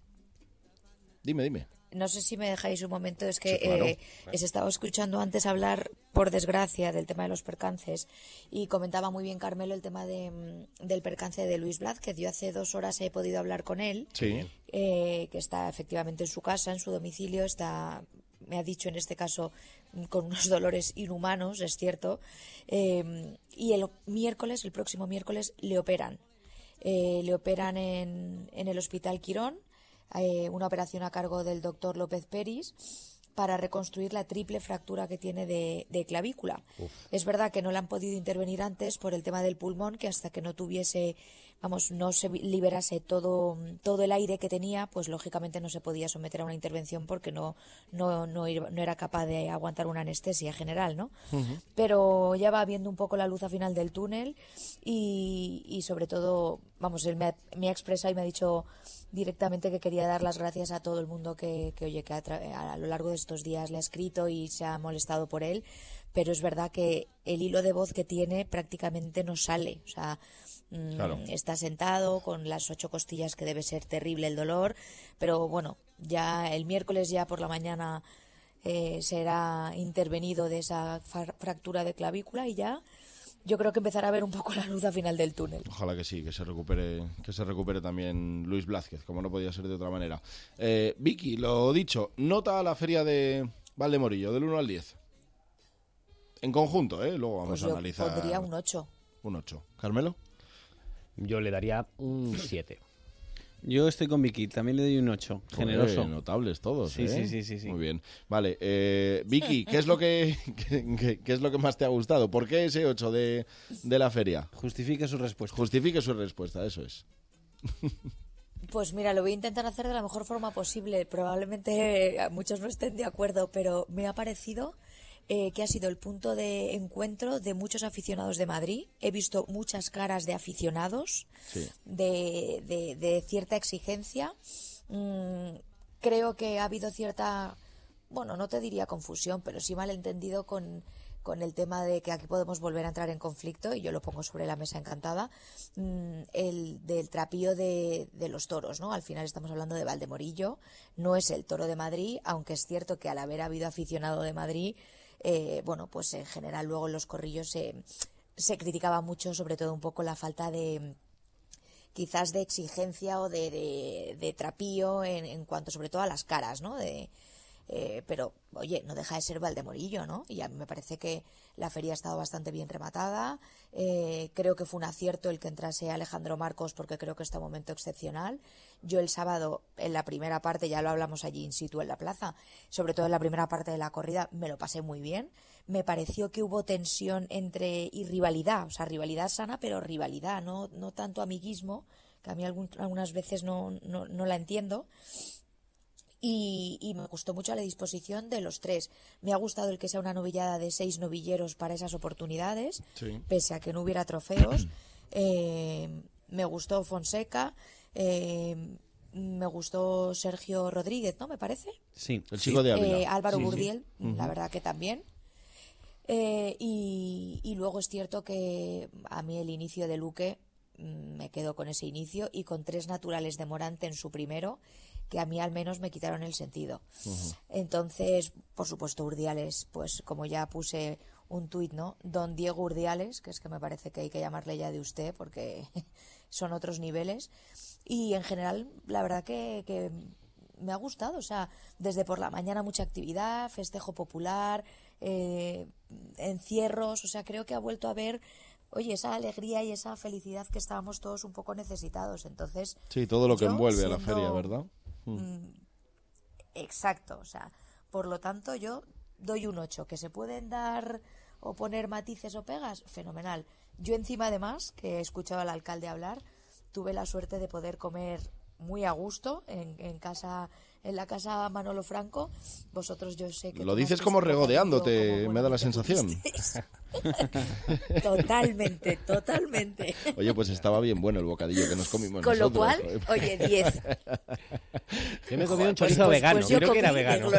Dime. No sé si me dejáis un momento, es que os estaba escuchando antes hablar, por desgracia, del tema de los percances, y comentaba muy bien Carmelo el tema del percance de Luis Blázquez. Yo hace 2 horas he podido hablar con él, que está efectivamente en su casa, en su domicilio, me ha dicho en este caso con unos dolores inhumanos, es cierto, y el próximo miércoles le operan. Le operan en el Hospital Quirón, una operación a cargo del doctor López Peris, para reconstruir la triple fractura que tiene de clavícula. Es verdad que no le han podido intervenir antes por el tema del pulmón, que hasta que no se liberase todo el aire que tenía, pues lógicamente no se podía someter a una intervención, porque no era capaz de aguantar una anestesia general, ¿no? Pero ya va viendo un poco la luz al final del túnel, y sobre todo, él me ha expresado y me ha dicho directamente que quería dar las gracias a todo el mundo que a lo largo de estos días le ha escrito y se ha molestado por él, pero es verdad que el hilo de voz que tiene prácticamente no sale, o sea, está sentado con las 8 costillas, que debe ser terrible el dolor, pero bueno, ya el miércoles ya por la mañana será intervenido de esa fractura de clavícula, y ya yo creo que empezará a ver un poco la luz al final del túnel. Ojalá que sí, que se recupere también Luis Blázquez, como no podía ser de otra manera. Vicky, lo dicho, nota a la feria de Valdemorillo, del 1 al 10. En conjunto, luego vamos a analizar. Yo pondría un 8. Un 8. ¿Carmelo? Yo le daría un 7. Yo estoy con Vicky, también le doy un 8, generoso. Notables todos, sí, sí. Muy bien. Vale, Vicky, ¿qué es lo que qué es lo que más te ha gustado? ¿Por qué ese 8 de la feria? Justifique su respuesta. Justifique su respuesta, eso es. Pues mira, lo voy a intentar hacer de la mejor forma posible. Probablemente muchos no estén de acuerdo, pero me ha parecido que ha sido el punto de encuentro de muchos aficionados de Madrid. He visto muchas caras de aficionados, sí, de cierta exigencia. Creo que ha habido cierta, bueno, no te diría confusión, pero sí malentendido con el tema de que aquí podemos volver a entrar en conflicto, y yo lo pongo sobre la mesa encantada, el del trapío de los toros, ¿no? Al final estamos hablando de Valdemorillo, no es el Toro de Madrid, aunque es cierto que al haber habido aficionado de Madrid, bueno, pues en general luego en los corrillos se criticaba mucho, sobre todo un poco la falta de quizás de exigencia o de trapío en cuanto sobre todo a las caras, ¿no? Pero, oye, no deja de ser Valdemorillo, ¿no? Y a mí me parece que la feria ha estado bastante bien rematada. Creo que fue un acierto el que entrase Alejandro Marcos, porque creo que está un momento excepcional. Yo el sábado, en la primera parte, ya lo hablamos allí in situ en la plaza, sobre todo en la primera parte de la corrida, me lo pasé muy bien. Me pareció que hubo tensión y rivalidad, o sea, rivalidad sana, pero rivalidad, no tanto amiguismo, que a mí algunas veces no la entiendo. Y me gustó mucho la disposición de los tres. Me ha gustado el que sea una novillada de 6 novilleros para esas oportunidades, sí, pese a que no hubiera trofeos. Me gustó Fonseca, me gustó Sergio Rodríguez, ¿no? Me parece. Sí, el chico de Ávila. Álvaro sí, Gurdiel, sí. La verdad que también. Y luego es cierto que a mí el inicio de Luque, me quedo con ese inicio, y con 3 naturales de Morante en su primero, que a mí al menos me quitaron el sentido. Entonces, por supuesto, Urdiales, pues como ya puse un tuit, ¿no? Don Diego Urdiales, que es que me parece que hay que llamarle ya de usted, porque son otros niveles. Y en general, la verdad que me ha gustado, o sea, desde por la mañana mucha actividad, festejo popular, encierros, o sea, creo que ha vuelto a ver, oye, esa alegría y esa felicidad que estábamos todos un poco necesitados. Entonces, sí, todo lo que envuelve a la feria, ¿verdad? Exacto, o sea, por lo tanto yo doy un 8, que se pueden dar o poner matices o pegas, fenomenal. Yo encima, además, que he escuchado al alcalde hablar, tuve la suerte de poder comer muy a gusto en casa, en la casa Manolo Franco. Vosotros, yo sé que lo dices como regodeándote, me da la sensación. Totalmente. Oye, pues estaba bien bueno el bocadillo que nos comimos con nosotros. Con lo cual, oye, 10. Yo me comí un chorizo vegano, pues yo creo que era vegano.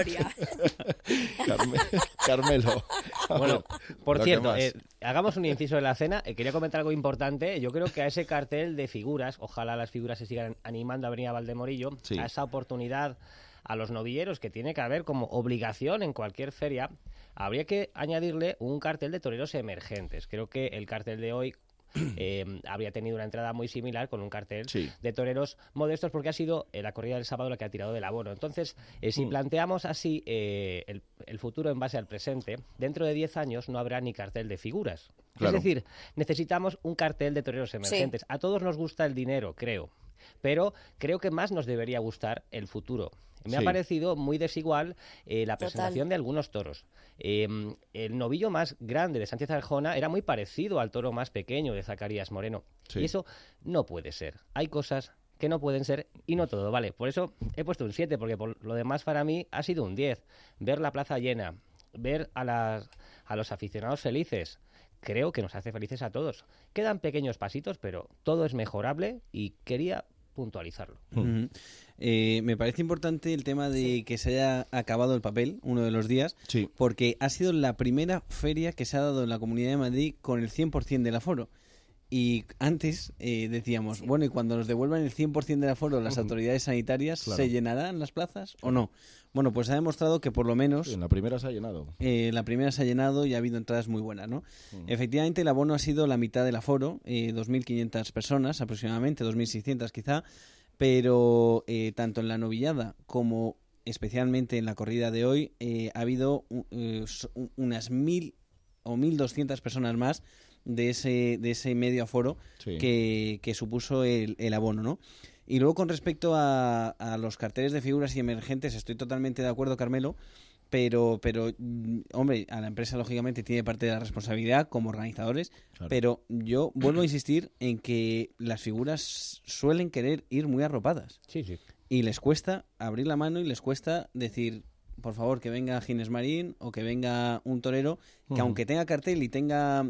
Carmelo. Bueno, por cierto, hagamos un inciso de la cena. Quería comentar algo importante. Yo creo que a ese cartel de figuras, ojalá las figuras se sigan animando a venir a Valdemorillo, sí, a esa oportunidad a los novilleros que tiene que haber como obligación en cualquier feria, habría que añadirle un cartel de toreros emergentes. Creo que el cartel de hoy habría tenido una entrada muy similar con un cartel, sí, de toreros modestos, porque ha sido la corrida del sábado la que ha tirado del abono. Entonces, si planteamos así el futuro en base al presente, dentro de 10 años no habrá ni cartel de figuras. Claro. Es decir, necesitamos un cartel de toreros emergentes. Sí. A todos nos gusta el dinero, creo, pero creo que más nos debería gustar el futuro. Me ha parecido muy desigual la presentación de algunos toros. El novillo más grande de Sánchez Arjona era muy parecido al toro más pequeño de Zacarías Moreno. Sí. Y eso no puede ser. Hay cosas que no pueden ser y no todo, ¿vale? Por eso he puesto un 7, porque por lo demás para mí ha sido un 10. Ver la plaza llena, ver a los aficionados felices, creo que nos hace felices a todos. Quedan pequeños pasitos, pero todo es mejorable y quería puntualizarlo. Me parece importante el tema de que se haya acabado el papel uno de los días, sí, porque ha sido la primera feria que se ha dado en la Comunidad de Madrid con el 100% del aforo. Y antes decíamos, bueno, ¿y cuando nos devuelvan el 100% del aforo las autoridades sanitarias, claro, se llenarán las plazas o no? Bueno, pues ha demostrado que por lo menos... En la primera se ha llenado. La primera se ha llenado y ha habido entradas muy buenas, ¿no? Efectivamente, el abono ha sido la mitad del aforo, 2.500 personas aproximadamente, 2.600 quizá, pero tanto en la novillada como especialmente en la corrida de hoy ha habido unas 1.000 o 1.200 personas más de ese medio aforo que supuso el abono, ¿no? Y luego con respecto a los carteles de figuras y emergentes, estoy totalmente de acuerdo, Carmelo, pero hombre, a la empresa lógicamente tiene parte de la responsabilidad como organizadores, claro. Pero yo vuelvo a insistir en que las figuras suelen querer ir muy arropadas. Sí. Y les cuesta abrir la mano y les cuesta decir, por favor, que venga Ginés Marín o que venga un torero que aunque tenga cartel y tenga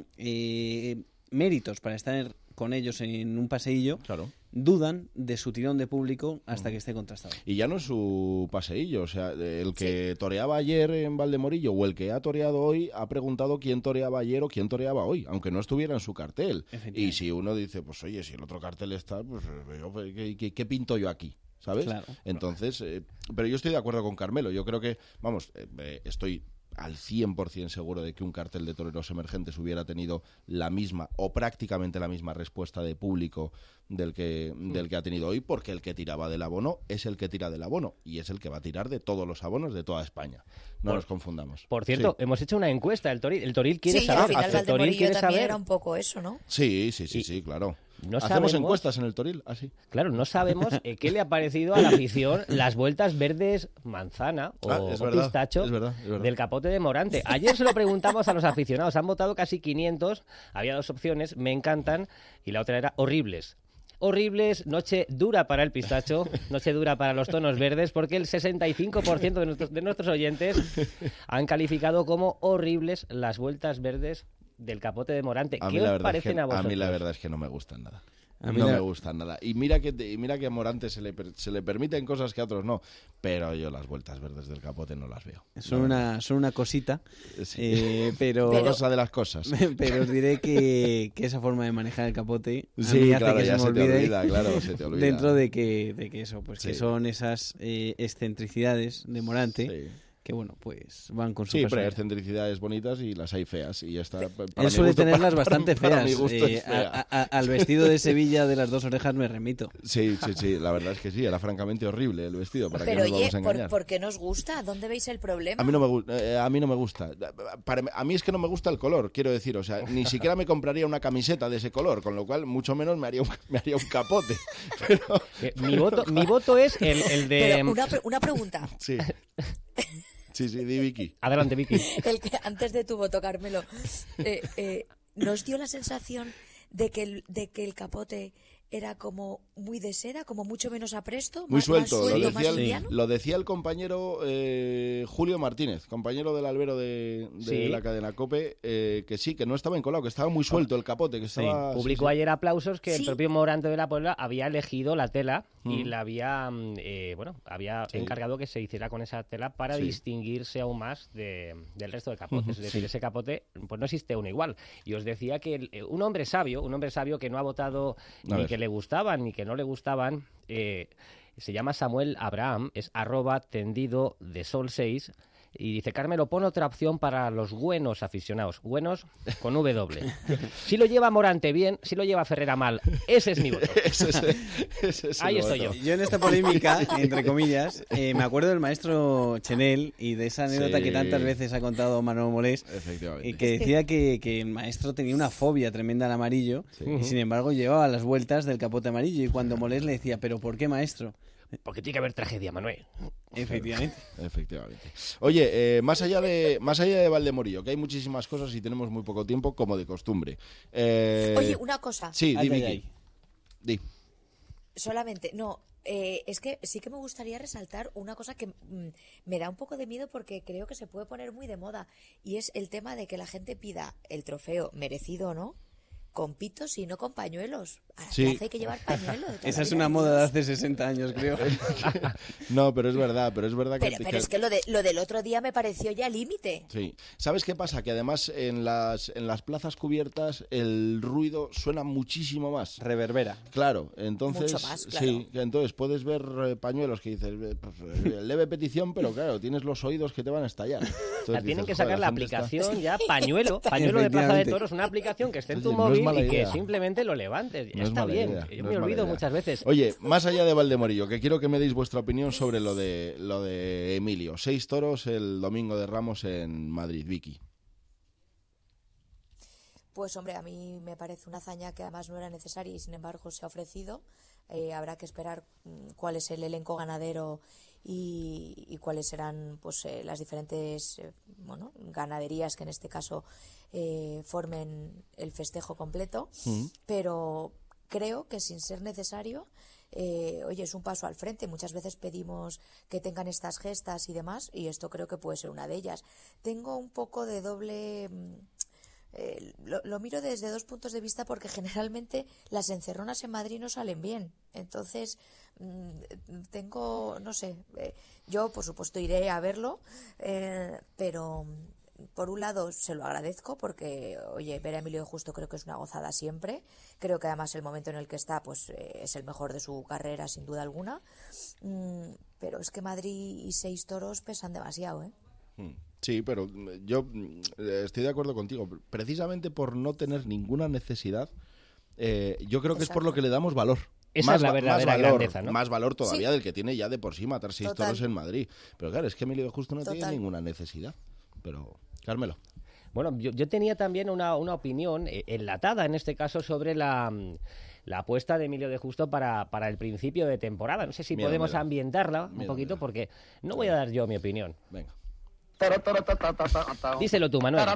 méritos para estar con ellos en un paseillo, claro, dudan de su tirón de público hasta que esté contrastado. Y ya no es su paseillo, o sea, el que toreaba ayer en Valdemorillo o el que ha toreado hoy ha preguntado quién toreaba ayer o quién toreaba hoy, aunque no estuviera en su cartel. Y si uno dice, pues oye, si el otro cartel está, pues ¿qué pinto yo aquí? ¿Sabes? Claro. Entonces, pero yo estoy de acuerdo con Carmelo, yo creo que, vamos, estoy al 100% seguro de que un cartel de toreros emergentes hubiera tenido la misma o prácticamente la misma respuesta de público del que ha tenido hoy, porque el que tiraba del abono es el que tira del abono y es el que va a tirar de todos los abonos de toda España. No nos confundamos. Por cierto, hemos hecho una encuesta, el Toril quiere saber. Sí, al final Valdemorillo también era un poco eso, ¿no? Sí, claro. Hacemos encuestas en el Toril, así. Claro, no sabemos qué le ha parecido a la afición las vueltas verdes manzana o pistacho del Capote de Morante. Ayer se lo preguntamos a los aficionados, han votado casi 500, había dos opciones, me encantan, y la otra era horribles. Horribles, noche dura para el pistacho, noche dura para los tonos verdes, porque el 65% de nuestros oyentes han calificado como horribles las vueltas verdes del Capote de Morante. ¿Qué os parecen a vosotros? A mí la verdad es que no me gustan nada. Me gustan nada. Y mira que a Morante se le permiten cosas que a otros no, pero yo las vueltas verdes del Capote no las veo. Son una cosita, pero cosa de las cosas. Pero os diré que esa forma de manejar el Capote sí, hace claro, que se te olvida. Dentro de que eso, pues que son esas excentricidades de Morante. Sí. Que bueno, pues van con su personalidad. Sí, pero hay excentricidades bonitas y las hay feas. Y ya está. Él suele tenerlas bastante feas. Al vestido de Sevilla de las dos orejas me remito. Sí, la verdad es que sí, era francamente horrible el vestido. Para pero que nos vamos a engañar. ¿por qué nos gusta? ¿Dónde veis el problema? A mí no me gusta. A mí es que no me gusta el color, quiero decir. O sea, ni siquiera me compraría una camiseta de ese color, con lo cual mucho menos me haría un capote. Pero... Mi voto es el de... Pero una pregunta. Sí. Sí, di Vicky. Adelante, Vicky. Antes de tu voto, Carmelo, ¿nos dio la sensación de que el Capote era como muy de seda, como mucho menos apresto? Muy suelto, más lo decía el compañero Julio Martínez, compañero del albero de la cadena COPE, que sí, que no estaba encolado, que estaba muy suelto el Capote. Que estaba, publicó ayer aplausos que el propio Morante de la Puebla había elegido la tela y la había encargado que se hiciera con esa tela para distinguirse aún más del resto de capotes. Es decir, ese capote, pues no existe uno igual. Y os decía que un hombre sabio que no ha votado ni que le gustaban ni que no le gustaban, se llama Samuel Abraham, es @tendido_de_sol6 y dice: Carmelo, pon otra opción para los buenos aficionados, buenos con W. Si lo lleva Morante bien, si lo lleva Ferrera mal, ese es mi voto. Ahí estoy yo. Yo en esta polémica, entre comillas, me acuerdo del maestro Chenel y de esa anécdota que tantas veces ha contado Manuel Molés, que decía que el maestro tenía una fobia tremenda al amarillo y sin embargo llevaba las vueltas del Capote amarillo, y cuando Molés le decía: ¿pero por qué, maestro? Porque tiene que haber tragedia, Manuel. Efectivamente. Oye, más allá de Valdemorillo, que hay muchísimas cosas y tenemos muy poco tiempo, como de costumbre. Oye, una cosa. Sí, di, Vicky. Di. Solamente, no, es que sí que me gustaría resaltar una cosa que me da un poco de miedo, porque creo que se puede poner muy de moda, y es el tema de que la gente pida el trofeo, merecido o no, con pitos y no con pañuelos. Hay que llevar pañuelos. Esa es una moda de hace 60 años, creo. No, pero es verdad que... Pero es que lo del otro día me pareció ya límite. Sí. ¿Sabes qué pasa? Que además en las plazas cubiertas el ruido suena muchísimo más. Reverbera. Claro, entonces... Mucho más, claro. Sí, entonces puedes ver pañuelos que dices, leve petición, pero claro, tienes los oídos que te van a estallar. Entonces, tienen que sacar la aplicación ya, pañuelo de Plaza de Toros, una aplicación que esté en tu móvil y que simplemente lo levantes. Ya está bien. Yo me olvido muchas veces. Oye, más allá de Valdemorillo, que quiero que me deis vuestra opinión sobre lo de Emilio. 6 toros el domingo de Ramos en Madrid, Vicky. Pues hombre, a mí me parece una hazaña que además no era necesaria y sin embargo se ha ofrecido. Habrá que esperar cuál es el elenco ganadero y cuáles serán pues las diferentes ganaderías que en este caso formen el festejo completo. Pero creo que sin ser necesario, es un paso al frente. Muchas veces pedimos que tengan estas gestas y demás, y esto creo que puede ser una de ellas. Tengo un poco de doble... lo miro desde dos puntos de vista, porque generalmente las encerronas en Madrid no salen bien. Entonces, no sé, yo por supuesto iré a verlo, pero por un lado se lo agradezco porque, ver a Emilio de Justo creo que es una gozada siempre. Creo que además el momento en el que está pues es el mejor de su carrera sin duda alguna. Pero es que Madrid y 6 toros pesan demasiado, ¿eh? Sí, pero yo estoy de acuerdo contigo. Precisamente por no tener ninguna necesidad, yo creo que es por lo que le damos valor. Esa es la verdadera grandeza, ¿no? Más valor todavía del que tiene ya de por sí matar 6 toros en Madrid. Pero claro, es que Emilio de Justo no tiene ninguna necesidad. Pero, Carmelo. Bueno, yo tenía también una opinión enlatada, en este caso, sobre la apuesta de Emilio de Justo para el principio de temporada. No sé si podemos ambientarla un poquito, porque no voy a dar yo mi opinión. Venga. Díselo tú, Manuel.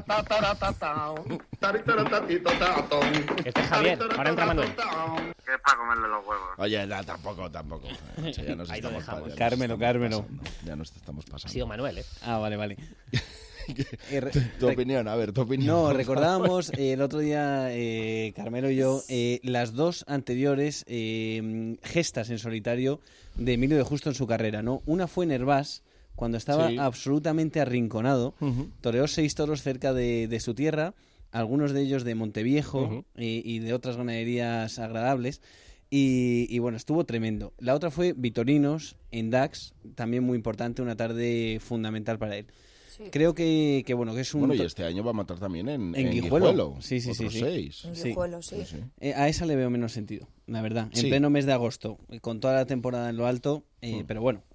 Este es Javier, ahora entra Manuel. Que es para comerle los huevos. Oye, tampoco. Ya nos ahí lo estamos dejamos. Carmelo. Ya nos estamos pasando. Ha sido Manuel, ¿eh? Ah, vale. Tu opinión, a ver, tu opinión. No, recordábamos el otro día, Carmelo y yo, las dos anteriores gestas en solitario de Emilio de Justo en su carrera, ¿no? Una fue en Hervás, cuando estaba absolutamente arrinconado, toreó 6 toros cerca de su tierra, algunos de ellos de Monteviejo y de otras ganaderías agradables, y bueno, estuvo tremendo. La otra fue Vitorinos en Dax, también muy importante, una tarde fundamental para él. Sí. Creo que es un... Bueno, y este año va a matar también en Guijuelo. Sí. Otros 6. En Guijuelo, sí. A esa le veo menos sentido, la verdad. En pleno mes de agosto, con toda la temporada en lo alto, pero bueno,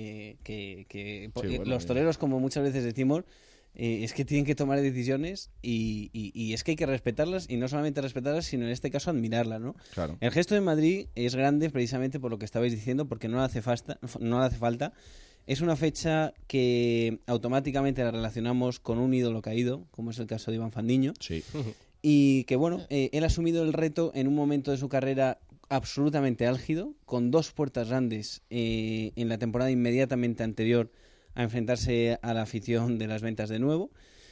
los toreros, como muchas veces decimos, es que tienen que tomar decisiones y es que hay que respetarlas, y no solamente respetarlas, sino en este caso admirarlas, ¿no? Claro. El gesto de Madrid es grande precisamente por lo que estabais diciendo, porque no le hace falta. Es una fecha que automáticamente la relacionamos con un ídolo caído, como es el caso de Iván Fandiño. Sí. Y que, bueno, él ha asumido el reto en un momento de su carrera absolutamente álgido, con 2 puertas grandes en la temporada inmediatamente anterior a enfrentarse a la afición de las ventas de nuevo.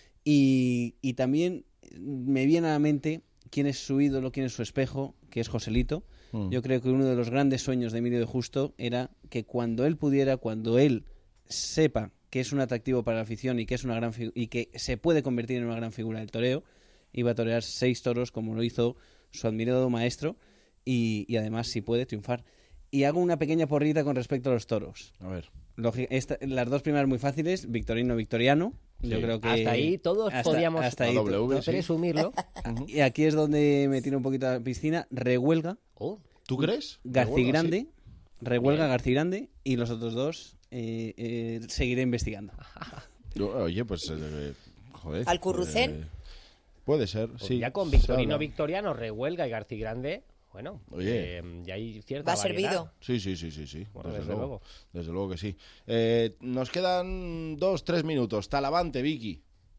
Y también me viene a la mente quién es su ídolo, quién es su espejo, que es Joselito. Yo creo que uno de los grandes sueños de Emilio de Justo era que cuando él pudiera, cuando él sepa que es un atractivo para la afición y que es una gran y que se puede convertir en una gran figura del toreo, iba a torear 6 toros como lo hizo su admirado maestro y además, si puede, triunfar. Y hago una pequeña porrita con respecto a los toros. A ver. Las dos primeras muy fáciles, Victorino-Victoriano. Sí. Yo creo que hasta ahí todos podíamos presumirlo. Y aquí es donde me tiro un poquito a la piscina. Rehuelga. ¿Tú crees? Garcigrande. Rehuelga, Garcigrande. Y los otros dos seguiré investigando. Oye, pues... joder. Alcurrucén. Puede ser, sí. Ya con Victorino-Victoriano, Rehuelga y Garcigrande... Bueno, oye, ya hay cierta ¿va servido? Sí. Bueno, desde luego que sí. Nos quedan 2-3 minutos. Talavante, Vicky.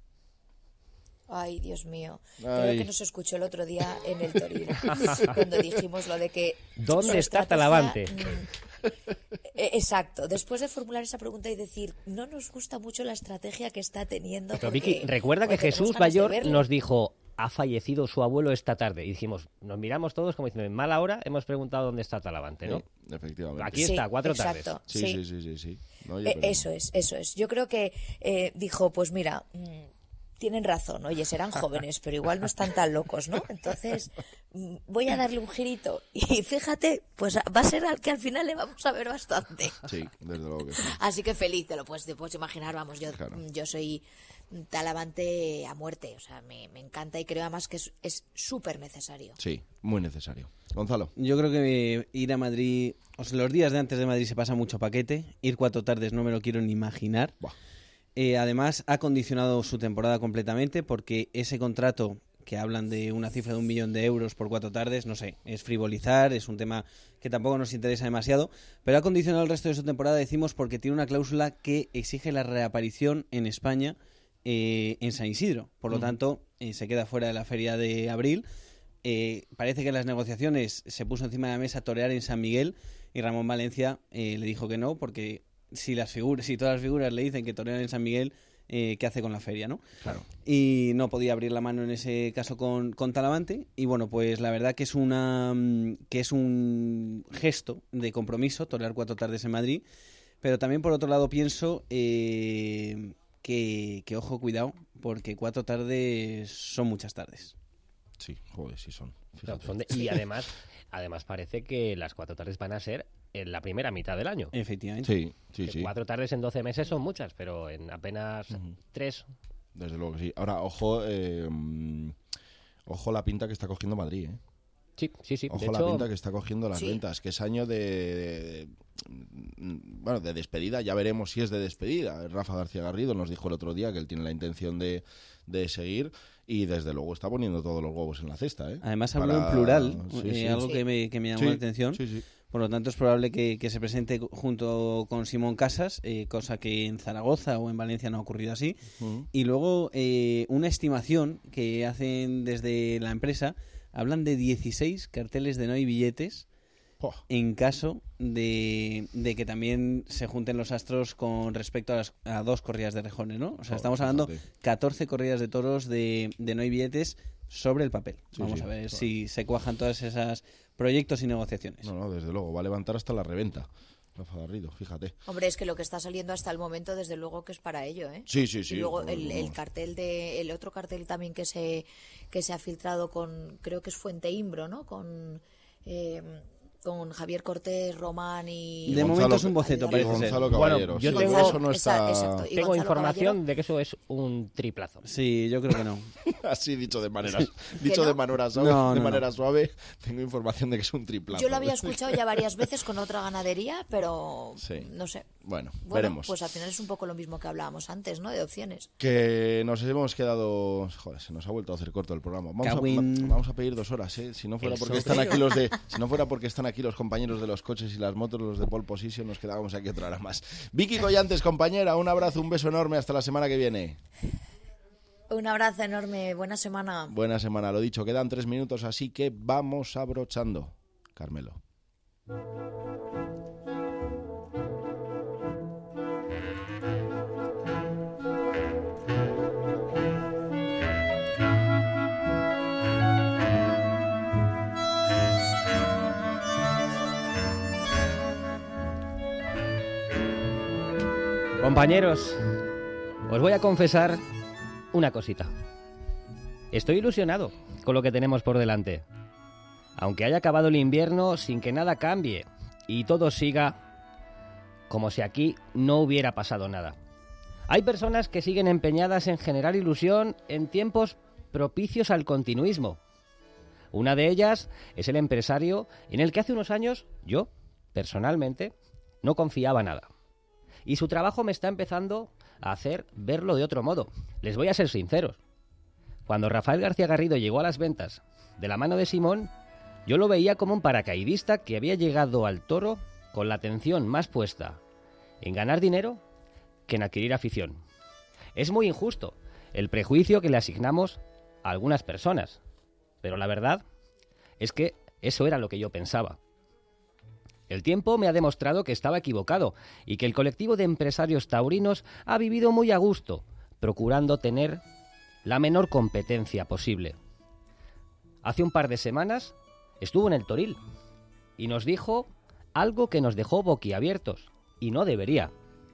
Ay, Dios mío. Creo que nos escuchó el otro día en el Toril, cuando dijimos lo de que... ¿Dónde está Talavante? Exacto. Después de formular esa pregunta y decir, no nos gusta mucho la estrategia que está teniendo. Pero Vicky, recuerda que Jesús Bayor nos dijo... Ha fallecido su abuelo esta tarde. Y dijimos, nos miramos todos como diciendo, en mala hora hemos preguntado dónde está Talavante, ¿no? Sí, efectivamente. Aquí está, 4 tardes. Sí. No, eso es. Yo creo que dijo, pues mira, tienen razón, oye, serán jóvenes, pero igual no están tan locos, ¿no? Entonces, voy a darle un girito. Y fíjate, pues va a ser al que al final le vamos a ver bastante. Sí, desde luego que sí. Así que feliz, te puedes imaginar, vamos, yo soy... Talavante a muerte, o sea, me encanta y creo además que es súper necesario. Sí, muy necesario. Gonzalo. Yo creo que ir a Madrid, los días de antes de Madrid se pasa mucho paquete, ir 4 tardes no me lo quiero ni imaginar. Además ha condicionado su temporada completamente porque ese contrato que hablan de una cifra de 1 millón de euros por 4 tardes, no sé, es frivolizar, es un tema que tampoco nos interesa demasiado, pero ha condicionado el resto de su temporada, decimos, porque tiene una cláusula que exige la reaparición en España en San Isidro. Por lo tanto, se queda fuera de la feria de abril. Parece que en las negociaciones se puso encima de la mesa torear en San Miguel y Ramón Valencia le dijo que no, porque si todas las figuras le dicen que torear en San Miguel, ¿qué hace con la feria, no? Claro. Y no podía abrir la mano en ese caso con Talavante. Y bueno, pues la verdad que es un gesto de compromiso torear 4 tardes en Madrid. Pero también por otro lado pienso que ojo, cuidado, porque 4 tardes son muchas tardes. Sí, joder, sí son. Y además parece que las 4 tardes van a ser en la primera mitad del año. Efectivamente. Sí. 4 tardes en 12 meses son muchas, pero en apenas 3. Desde luego que sí. Ahora, ojo la pinta que está cogiendo Madrid, ¿eh? Sí. Ojo la pinta que está cogiendo las ventas, que es año de despedida. Ya veremos si es de despedida. Rafa García Garrido nos dijo el otro día que él tiene la intención de seguir y desde luego está poniendo todos los huevos en la cesta, ¿eh? Además habló en plural, algo que me llamó la atención. Sí. Por lo tanto es probable que se presente junto con Simón Casas, cosa que en Zaragoza o en Valencia no ha ocurrido así. Y luego una estimación que hacen desde la empresa, hablan de 16 carteles de no hay billetes en caso de que también se junten los astros con respecto a 2 corridas de rejones, ¿no? O sea, estamos hablando 14 corridas de toros de no hay billetes sobre el papel. Vamos a ver si se cuajan todas esas proyectos y negociaciones. No, desde luego, va a levantar hasta la reventa. Rafa Garrido, fíjate. Hombre, es que lo que está saliendo hasta el momento, desde luego que es para ello, ¿eh? Sí. Y luego el cartel el otro cartel también que se ha filtrado con, creo que es Fuente Imbro, ¿no? Con Javier Cortés, Román y... De momento es un boceto, parece ser. Gonzalo Caballero. Bueno, yo tengo información de que eso es un triplazo. Sí, yo creo que no. Así dicho de manera suave, tengo información de que es un triplazo. Yo lo había escuchado ya varias veces con otra ganadería, pero no sé. Bueno, veremos. Pues al final es un poco lo mismo que hablábamos antes, ¿no? De opciones. Que nos hemos quedado... Joder, se nos ha vuelto a hacer corto el programa. Vamos a pedir 2 horas, ¿eh? Si no fuera porque están aquí los compañeros de los coches y las motos, los de Pole Position, nos quedábamos aquí otra hora más. Vicky Collantes, compañera, un abrazo, un beso enorme, hasta la semana que viene. Un abrazo enorme, buena semana. Buena semana, lo dicho, quedan 3 minutos, así que vamos abrochando. Carmelo. Compañeros, os voy a confesar una cosita. Estoy ilusionado con lo que tenemos por delante. Aunque haya acabado el invierno sin que nada cambie y todo siga como si aquí no hubiera pasado nada. Hay personas que siguen empeñadas en generar ilusión en tiempos propicios al continuismo. Una de ellas es el empresario en el que hace unos años yo, personalmente, no confiaba nada. Y su trabajo me está empezando a hacer verlo de otro modo. Les voy a ser sinceros. Cuando Rafael García Garrido llegó a las ventas de la mano de Simón, yo lo veía como un paracaidista que había llegado al toro con la atención más puesta en ganar dinero que en adquirir afición. Es muy injusto el prejuicio que le asignamos a algunas personas, pero la verdad es que eso era lo que yo pensaba. El tiempo me ha demostrado que estaba equivocado y que el colectivo de empresarios taurinos ha vivido muy a gusto, procurando tener la menor competencia posible. Hace un par de semanas estuvo en el Toril y nos dijo algo que nos dejó boquiabiertos, y no debería.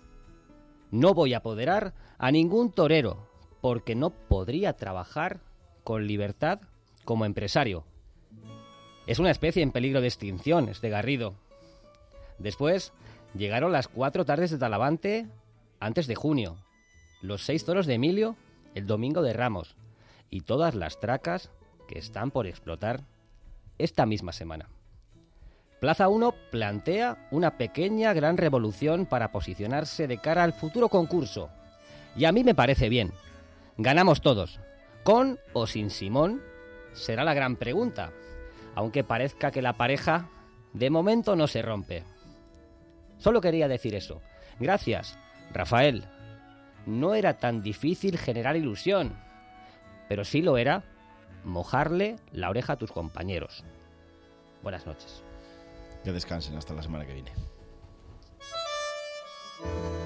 No voy a apoderar a ningún torero porque no podría trabajar con libertad como empresario. Es una especie en peligro de extinción, este Garrido. Después llegaron las 4 tardes de Talavante antes de junio, los 6 toros de Emilio el domingo de Ramos y todas las tracas que están por explotar esta misma semana. Plaza 1 plantea una pequeña gran revolución para posicionarse de cara al futuro concurso. Y a mí me parece bien. Ganamos todos. ¿Con o sin Simón? Será la gran pregunta, aunque parezca que la pareja de momento no se rompe. Solo quería decir eso. Gracias, Rafael. No era tan difícil generar ilusión, pero sí lo era mojarle la oreja a tus compañeros. Buenas noches. Que descansen hasta la semana que viene.